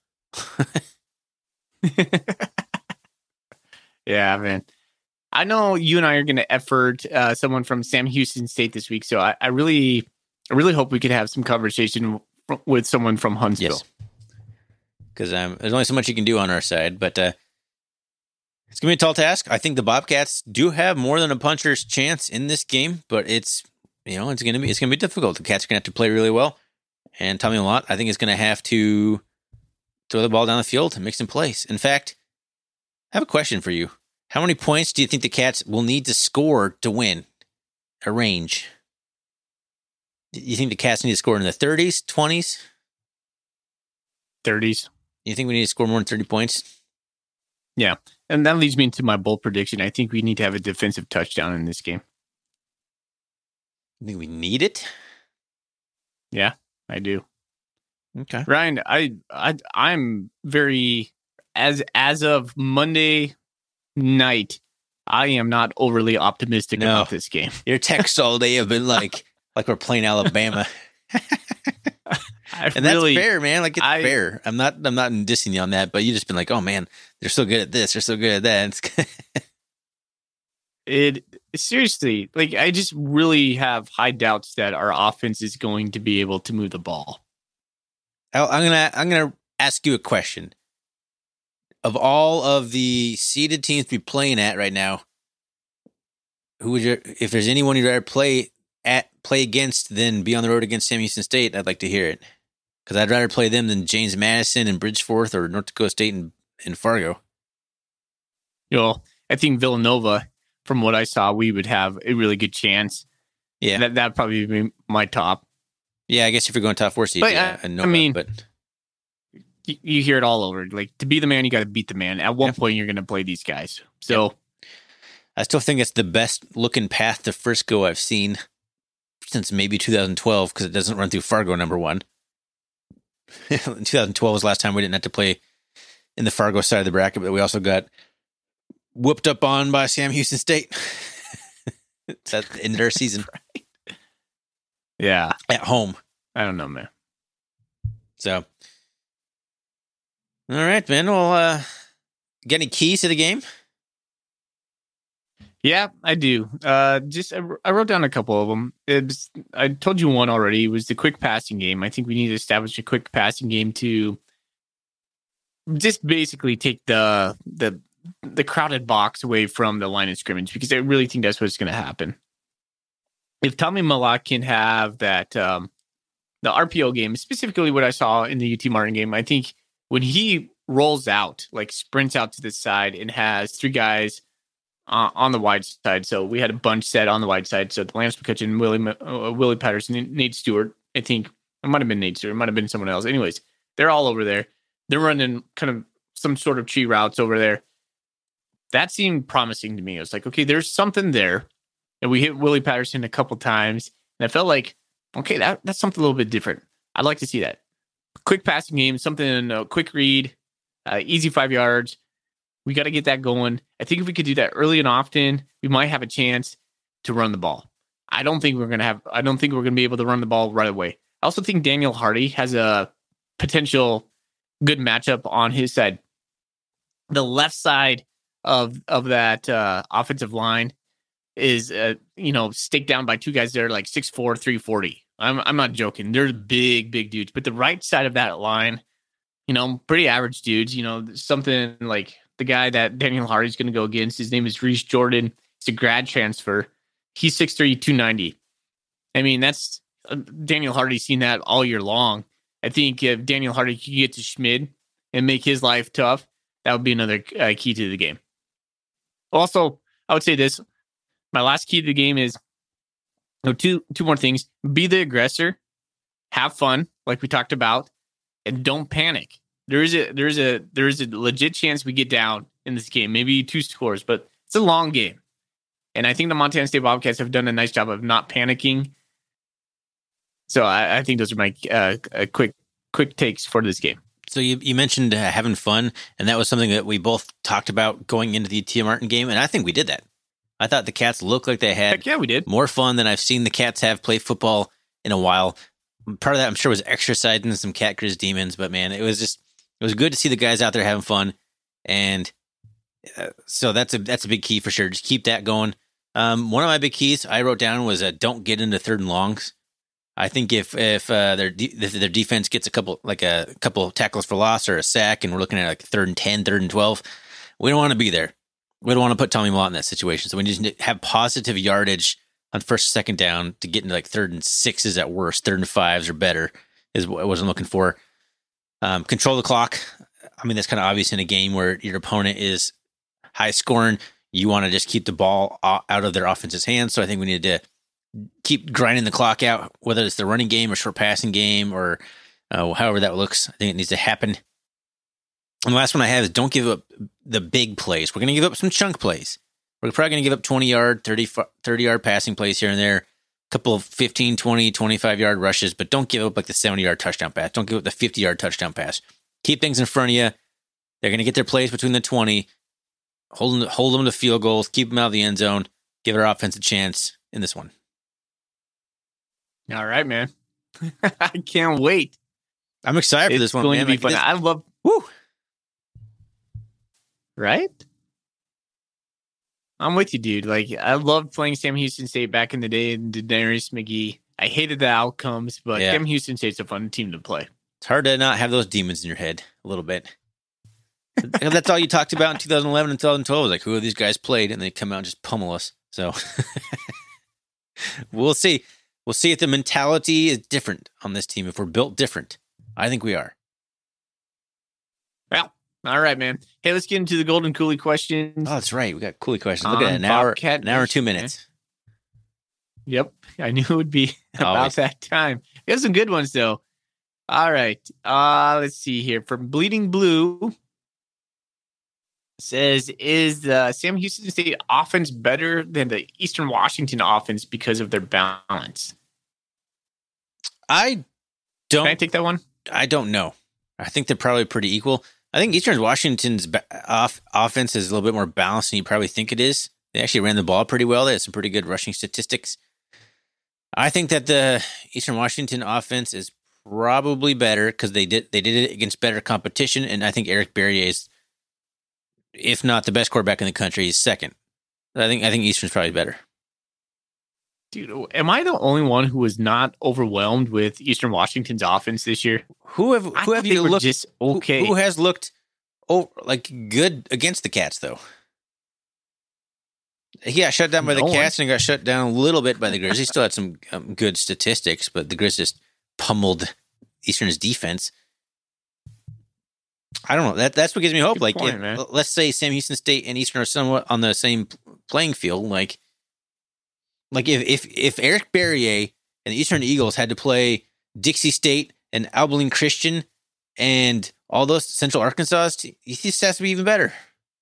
Yeah, man. I know you and I are going to effort uh, someone from Sam Houston State this week, so I, I really, I really hope we could have some conversation w- with someone from Huntsville. Yes. Because um, there's only so much you can do on our side, but uh, it's going to be a tall task. I think the Bobcats do have more than a puncher's chance in this game, but it's you know it's going to be it's going to be difficult. The Cats are going to have to play really well, and Tommy Malott, I think, is going to have to throw the ball down the field and make some plays. In fact, I have a question for you. How many points do you think the Cats will need to score to win? A range. Do you think the Cats need to score in the thirties, twenties? thirties. You think we need to score more than thirty points? Yeah. And that leads me into my bold prediction. I think we need to have a defensive touchdown in this game. You think we need it? Yeah, I do. Okay. Ryan, I, I, I'm very, as, as of Monday night, I am not overly optimistic No. about this game. Your texts all day have been like, like we're playing Alabama. I And really, that's fair, man. Like it's I- fair. I'm not I'm not dissing you on that, but you just been like, oh man, they're so good at this, they're so good at that. It's it seriously, like I just really have high doubts that our offense is going to be able to move the ball. I'll- I'm gonna I'm gonna ask you a question. Of all of the seeded teams to be playing at right now, who would you if there's anyone you'd rather play at play against than be on the road against Sam Houston State, I'd like to hear it. Because I'd rather play them than James Madison and Bridgeforth or North Dakota State and, and Fargo. You know, I think Villanova, from what I saw, we would have a really good chance. Yeah. That that'd probably be my top. Yeah, I guess if you're going top four seed, But, yeah, uh, Nova, I mean- but You, you hear it all over. Like to be the man, you got to beat the man. At one Yeah. point, you're going to play these guys. So I still think it's the best looking path to Frisco I've seen since maybe two thousand twelve because it doesn't run through Fargo, number one. in twenty twelve was the last time we didn't have to play in the Fargo side of the bracket, but we also got whooped up on by Sam Houston State. That's the end of their season. Right. Yeah. At home. I don't know, man. So, all right, man. Well, uh, get any keys to the game? Yeah, I do. Uh, just I, I wrote down a couple of them. It was, I told you one already. It was the quick passing game. I think we need to establish a quick passing game to just basically take the the the crowded box away from the line of scrimmage, because I really think that's what's going to happen. If Tommy Mellott can have that um, the R P O game, specifically what I saw in the U T Martin game, I think when he rolls out, like sprints out to the side and has three guys Uh, on the wide side. So we had a bunch set on the wide side. So Lance McCutcheon, Willie, uh, Willie Patterson, Nate Stewart. I think it might have been Nate Stewart. It might have been someone else. Anyways, they're all over there. They're running kind of some sort of tree routes over there. That seemed promising to me. I was like, okay, there's something there. And we hit Willie Patterson a couple times. And I felt like, okay, that, that's something a little bit different. I'd like to see that. Quick passing game, something, a quick read, uh, easy five yards. We got to get that going. I think if we could do that early and often, we might have a chance to run the ball. I don't think we're going to have, I don't think we're going to be able to run the ball right away. I also think Daniel Hardy has a potential good matchup on his side. The left side of, of that uh, offensive line is, uh, you know, staked down by two guys that are like six four, three forty. I'm, I'm not joking. They're big, big dudes. But the right side of that line, you know, pretty average dudes, you know, something like, the guy that Daniel Hardy's going to go against, his name is Reese Jordan. He's a grad transfer. He's six three, two ninety. I mean, that's uh, Daniel Hardy's seen that all year long. I think if Daniel Hardy could get to Schmid and make his life tough, that would be another uh, key to the game. Also, I would say this. My last key to the game is no, two, two more things. Be the aggressor. Have fun, like we talked about, and don't panic. There is a there is a there is a legit chance we get down in this game, maybe two scores, but it's a long game, and I think the Montana State Bobcats have done a nice job of not panicking. So I, I think those are my uh, uh, quick quick takes for this game. So you you mentioned uh, having fun, and that was something that we both talked about going into the U T Martin game, and I think we did that. I thought the Cats looked like they had Heck yeah, we did. more fun than I've seen the Cats have play football in a while. Part of that, I'm sure, was exercising some Cat Grizz demons, but man, it was just. It was good to see the guys out there having fun, and uh, so that's a that's a big key for sure. Just keep that going. Um, one of my big keys I wrote down was uh, don't get into third and longs. I think if if uh, their de- if their defense gets a couple like a couple tackles for loss or a sack, and we're looking at like third and ten, third and twelve, we don't want to be there. We don't want to put Tommy Mellott in that situation. So we just need to have positive yardage on first, second down to get into like third and sixes at worst, third and fives or better is what I'm looking for. Um, control the clock. I mean, that's kind of obvious in a game where your opponent is high scoring. You want to just keep the ball out of their offense's hands. So I think we need to keep grinding the clock out, whether it's the running game or short passing game or uh, however that looks. I think it needs to happen. And the last one I have is don't give up the big plays. We're going to give up some chunk plays. We're probably going to give up twenty yard, thirty, thirty yard passing plays here and there. Couple of fifteen, twenty, twenty-five yard rushes, but don't give up like the seventy yard touchdown pass. Don't give up the fifty yard touchdown pass. Keep things in front of you. They're going to get their plays between the twenty. Hold them, hold them to field goals. Keep them out of the end zone. Give our offense a chance in this one. All right, man. I can't wait. I'm excited it's for this one, going man. to be Like, fun. this, I love. woo. Right? I'm with you, dude. Like, I loved playing Sam Houston State back in the day and Denarius McGee. I hated the outcomes, but Yeah. Sam Houston State's a fun team to play. It's hard to not have those demons in your head a little bit. That's all you talked about in two thousand eleven and two thousand twelve. Was like, who have these guys played? And they come out and just pummel us. So we'll see. We'll see if the mentality is different on this team. If we're built different, I think we are. Well, all right, man. Hey, let's get into the Golden Coolie questions. Oh, that's right. We got coolie questions. Look On at it. An hour, Bobcat an hour and two Nation, minutes. Yep, I knew it would be about Always. that time. We have some good ones, though. All right. Uh, let's see here. From Bleeding Blue says, is the Sam Houston State offense better than the Eastern Washington offense because of their balance? I Can I don't. take that one? I don't know. I think they're probably pretty equal. I think Eastern Washington's ba- off offense is a little bit more balanced than you probably think it is. They actually ran the ball pretty well. They had some pretty good rushing statistics. I think that the Eastern Washington offense is probably better because they did they did it against better competition, and I think Eric Berrier is, if not the best quarterback in the country, he's second. I think I think Eastern's probably better. Dude, am I the only one who was not overwhelmed with Eastern Washington's offense this year? Who have I who have thought they you were looked just okay? Who, who has looked oh like good against the Cats though? He got shut down by No the one. Cats and got shut down a little bit by the Grizz. He still had some um, good statistics, but the Grizz just pummeled Eastern's defense. I don't know. That that's what gives me hope. Good like, point, if, man. let's say Sam Houston State and Eastern are somewhat on the same playing field. Like, like if if if Eric Berrier and the Eastern Eagles had to play Dixie State and Abilene Christian and all those Central Arkansas, this has to be even better.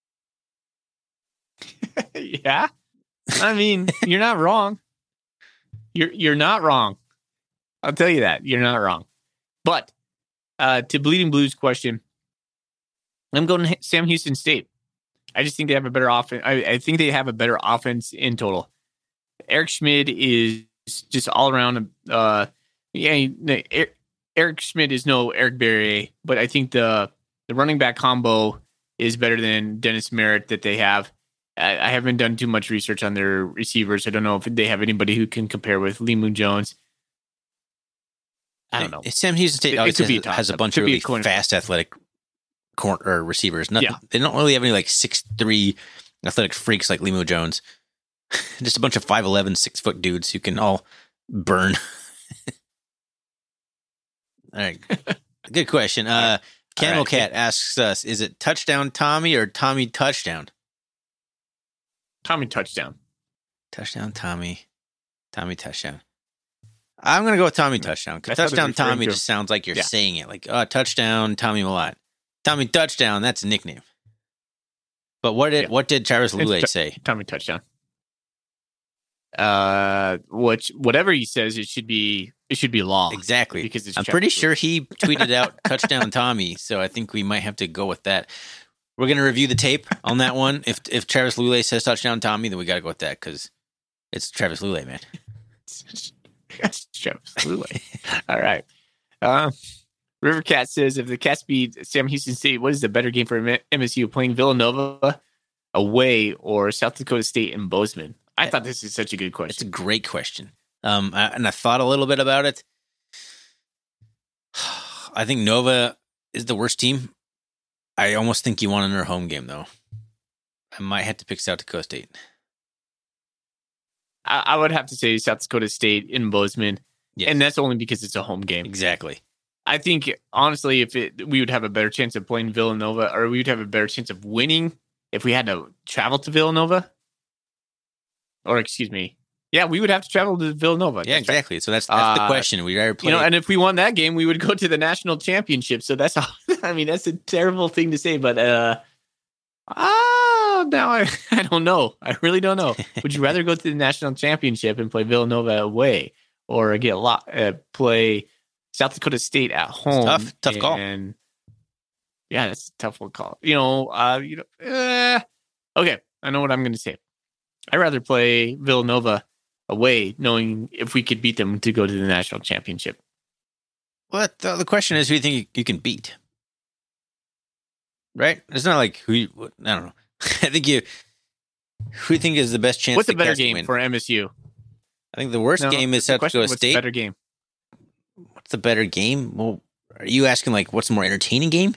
Yeah, I mean, you're not wrong. You're you're not wrong. I'll tell you that you're not wrong. But uh, to Bleeding Blues question, I'm going to Sam Houston State. I just think they have a better offense. I, I think they have a better offense in total. Eric Schmid is just all around. Uh, yeah, Eric, Eric Schmid is no Eric Berrier, but I think the the running back combo is better than Dennis Merritt that they have. I, I haven't done too much research on their receivers. I don't know if they have anybody who can compare with Limu Jones. I don't know. Sam Houston State It- it always could be has, a has a toss-up. bunch Could of be a really coin- fast, athletic corner or receivers. Nothing, Yeah. They don't really have any like six three athletic freaks like Limu Jones. Just a bunch of five eleven, six foot dudes who can all burn. All right. Good question. Uh, Camel All right. Cat asks us, is it touchdown Tommy or Tommy touchdown? Tommy touchdown. Touchdown Tommy. Tommy touchdown. I'm going to go with Tommy touchdown because That's what they're touchdown referring Tommy to. just sounds like you're Yeah. saying it. Like, oh, touchdown Tommy Millot. Tommy touchdown, that's a nickname. But what did Yeah. what did Travis It's Lule t- say? Tommy touchdown. Uh, which whatever he says, it should be it should be law. Exactly. Because it's I'm Travis pretty Lule. sure he tweeted out touchdown Tommy, so I think we might have to go with that. We're going to review the tape on that one. If if Travis Lule says touchdown Tommy, then we got to go with that because it's Travis Lule, man. That's Travis Lule. All right. Um, River Cat says, if the Cats beat Sam Houston State, what is the better game for M- MSU, playing Villanova away or South Dakota State in Bozeman? I thought this is such a good It's a question. great question. Um, I, and I thought a little bit about it. I think Nova is the worst team. I almost think you want another home game, though. I might have to pick South Dakota State. I, I would have to say South Dakota State in Bozeman, Yes, and that's only because it's a home game. exactly. I think, honestly, if it, we would have a better chance of playing Villanova, or we would have a better chance of winning if we had to travel to Villanova. Or, excuse me. Yeah, we would have to travel to Villanova. Yeah, That's right. exactly. So that's that's the Uh, question. We rather play. You know, and if we won that game, we would go to the national championship. So that's all. I mean, that's a terrible thing to say, but uh, ah, now I, I don't know. I really don't know. Would you rather go to the national championship and play Villanova away, or get a lot uh, play South Dakota State at home? tough. Tough call. And yeah, that's a tough one call. You know, uh, you know, uh, okay. I know what I'm going to say. I'd rather play Villanova away, knowing if we could beat them to go to the national championship. What the, the question is, who do you think you, you can beat? Right? It's not like who. You, what- I don't know. I think you. Who do you think is the best chance? What's the the better Cats to game win? for M S U? I think the worst No, game is the South question, Dakota what's the State. better game? What's the better game? Well, are you asking like what's the more entertaining game?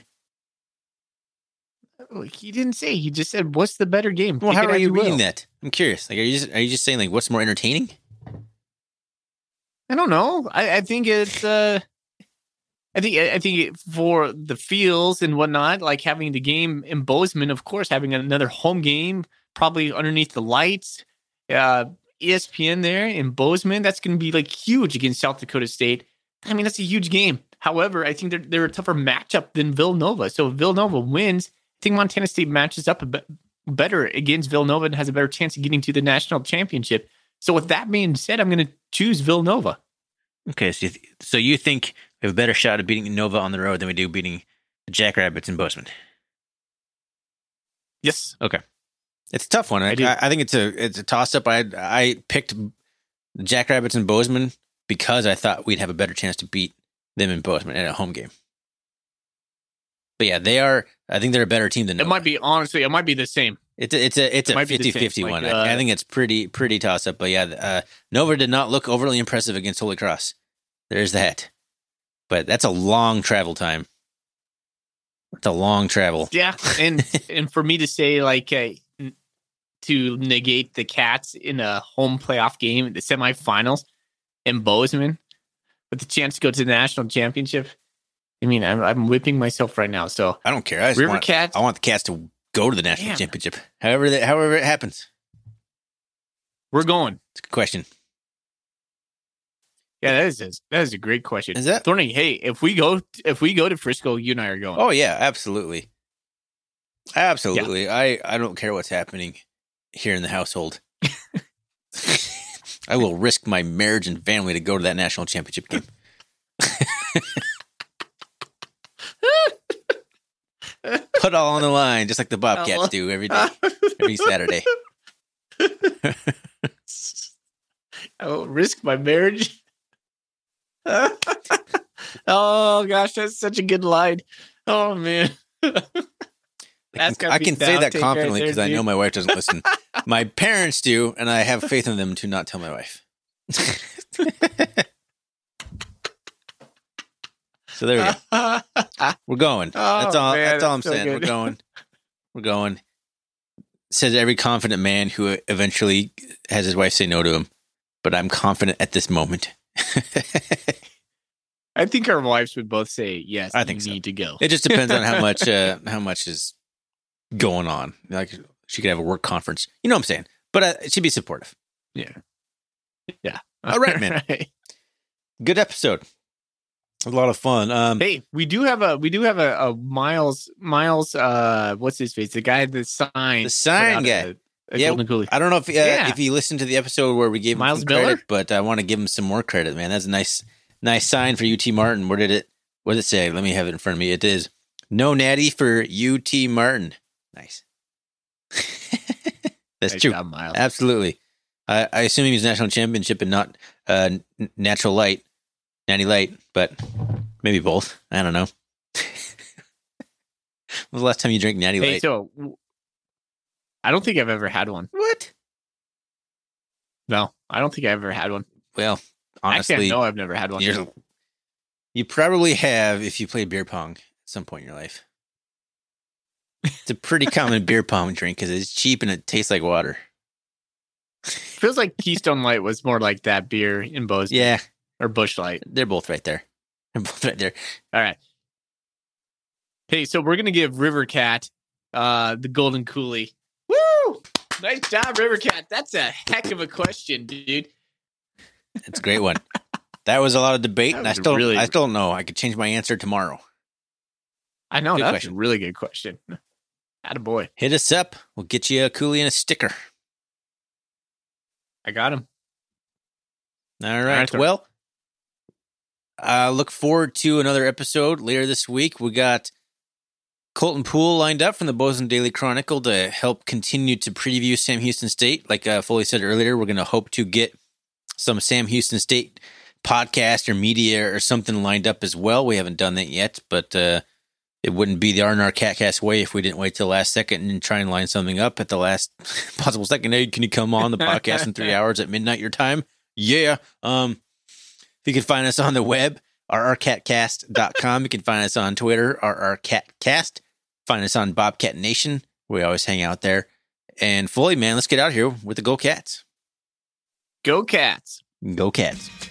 He didn't say. He just said, "What's the better game?" Well, Take how it are as you will. reading that? I'm curious. Like, are you just are you just saying like what's more entertaining? I don't know. I, I think it's. Uh, I think. I think it, for the feels and whatnot, like having the game in Bozeman, of course, having another home game, probably underneath the lights, uh, E S P N there in Bozeman. That's going to be like huge against South Dakota State. I mean, that's a huge game. However, I think they're they're a tougher matchup than Villanova. So if Villanova wins, I think Montana State matches up a bit better against Villanova and has a better chance of getting to the national championship. So with that being said, I'm going to choose Villanova. Okay, so you th- so you think We have a better shot of beating Nova on the road than we do beating the Jackrabbits in Bozeman. Yes. Okay. It's a tough one. I, I do. I, I think it's a it's a toss up. I I picked the Jackrabbits in Bozeman because I thought we'd have a better chance to beat them in Bozeman at a home game. But yeah, they are. I think they're a better team than It Nova. might be, honestly, it might be the same. It's a, it's a, it's It a might be the same, fifty-fifty like, one. uh, I, I think it's pretty, pretty toss up. But yeah, uh, Nova did not look overly impressive against Holy Cross. There's that. But that's a long travel time. It's a long travel. Yeah. And and for me to say, like, uh, n- to negate the Cats in a home playoff game, the semifinals in Bozeman, with the chance to go to the national championship, I mean, I'm, I'm whipping myself right now. So, I don't care. I just River want, Cats. I want the Cats to go to the national Damn. championship. However, that, however it happens. We're going. It's a good question. Yeah, that is a, that is a great question. Is that? Thorny, hey, if we go if we go to Frisco, you and I are going. Oh yeah, absolutely, absolutely. I I don't care what's happening here in the household. I will risk my marriage and family to go to that national championship game. Put all on the line, just like the Bobcats do every day, every Saturday. I will risk my marriage. Oh gosh, that's such a good line. Oh man. That's gotta I be can say that outtake confidently right because there, I know dude. my wife doesn't listen. My parents do, and I have faith in them to not tell my wife. So there we go. We're going. Oh, that's all. man, that's all I'm that's so saying. good. We're going. We're going. Says every confident man who eventually has his wife say no to him. But I'm confident at this moment. I think our wives would both say yes. I think you so. need to go. It just depends on how much uh, how much is going on. Like she could have a work conference. You know what I'm saying? But uh, she'd be supportive. Yeah. Yeah. All right, man. Right. Good episode. A lot of fun. Um, Hey, we do have a we do have a, a Miles Miles uh what's his face? The guy that signed The sign put out guy. A, a Yeah, Golden Coolie. I don't know if uh, Yeah. if you listened to the episode where we gave him Miles some credit, Miller? but I want to give him some more credit, man. That's a nice nice sign for U T Martin. Where did it what did it say? Let me have it in front of me. It is no natty for U T Martin. Nice. That's Nice true. job, Miles. Absolutely. I, I assume he was national championship and not uh, n- natural light, natty light, but maybe both. I don't know. When was the last time you drank natty Hey, light? so w- I don't think I've ever had one. What? No, I don't think I ever had one. Well, Actually, honestly, I know I've never had one. you're, you probably have if you play beer pong at some point in your life. It's a pretty common beer pong drink because it's cheap and it tastes like water. Feels like Keystone Light was more like that beer in Bozeman. Yeah, Or Busch Light. they're both right there. They're both right there. All right. Hey, so we're gonna give River Cat uh the Golden Coolie. Woo! Nice job, River Cat. That's a heck of a question, dude. It's a great one. That was a lot of debate, That and I was still, really- I still don't know. I could change my answer tomorrow. I know Good that's question. a really good question. Attaboy. Hit us up. We'll get you a coolie and a sticker. I got him. All right. right, sir. Well, uh, look forward to another episode later this week. We got Colton Poole lined up from the Bozeman Daily Chronicle to help continue to preview Sam Houston State. Like uh, Foley said earlier, we're going to hope to get some Sam Houston State podcast or media or something lined up as well. We haven't done that yet, but uh, it wouldn't be the R and R Catcast way if we didn't wait till the last second and try and line something up at the last possible second. Hey, can you come on the podcast in three hours at midnight your time? Yeah. Um, if you can find us on the web, r r catcast dot com. You can find us on Twitter, r r catcast. Find us on Bobcat Nation. We always hang out there. And Foley, man, let's get out of here with the Go Cats. Go Cats. Go Cats.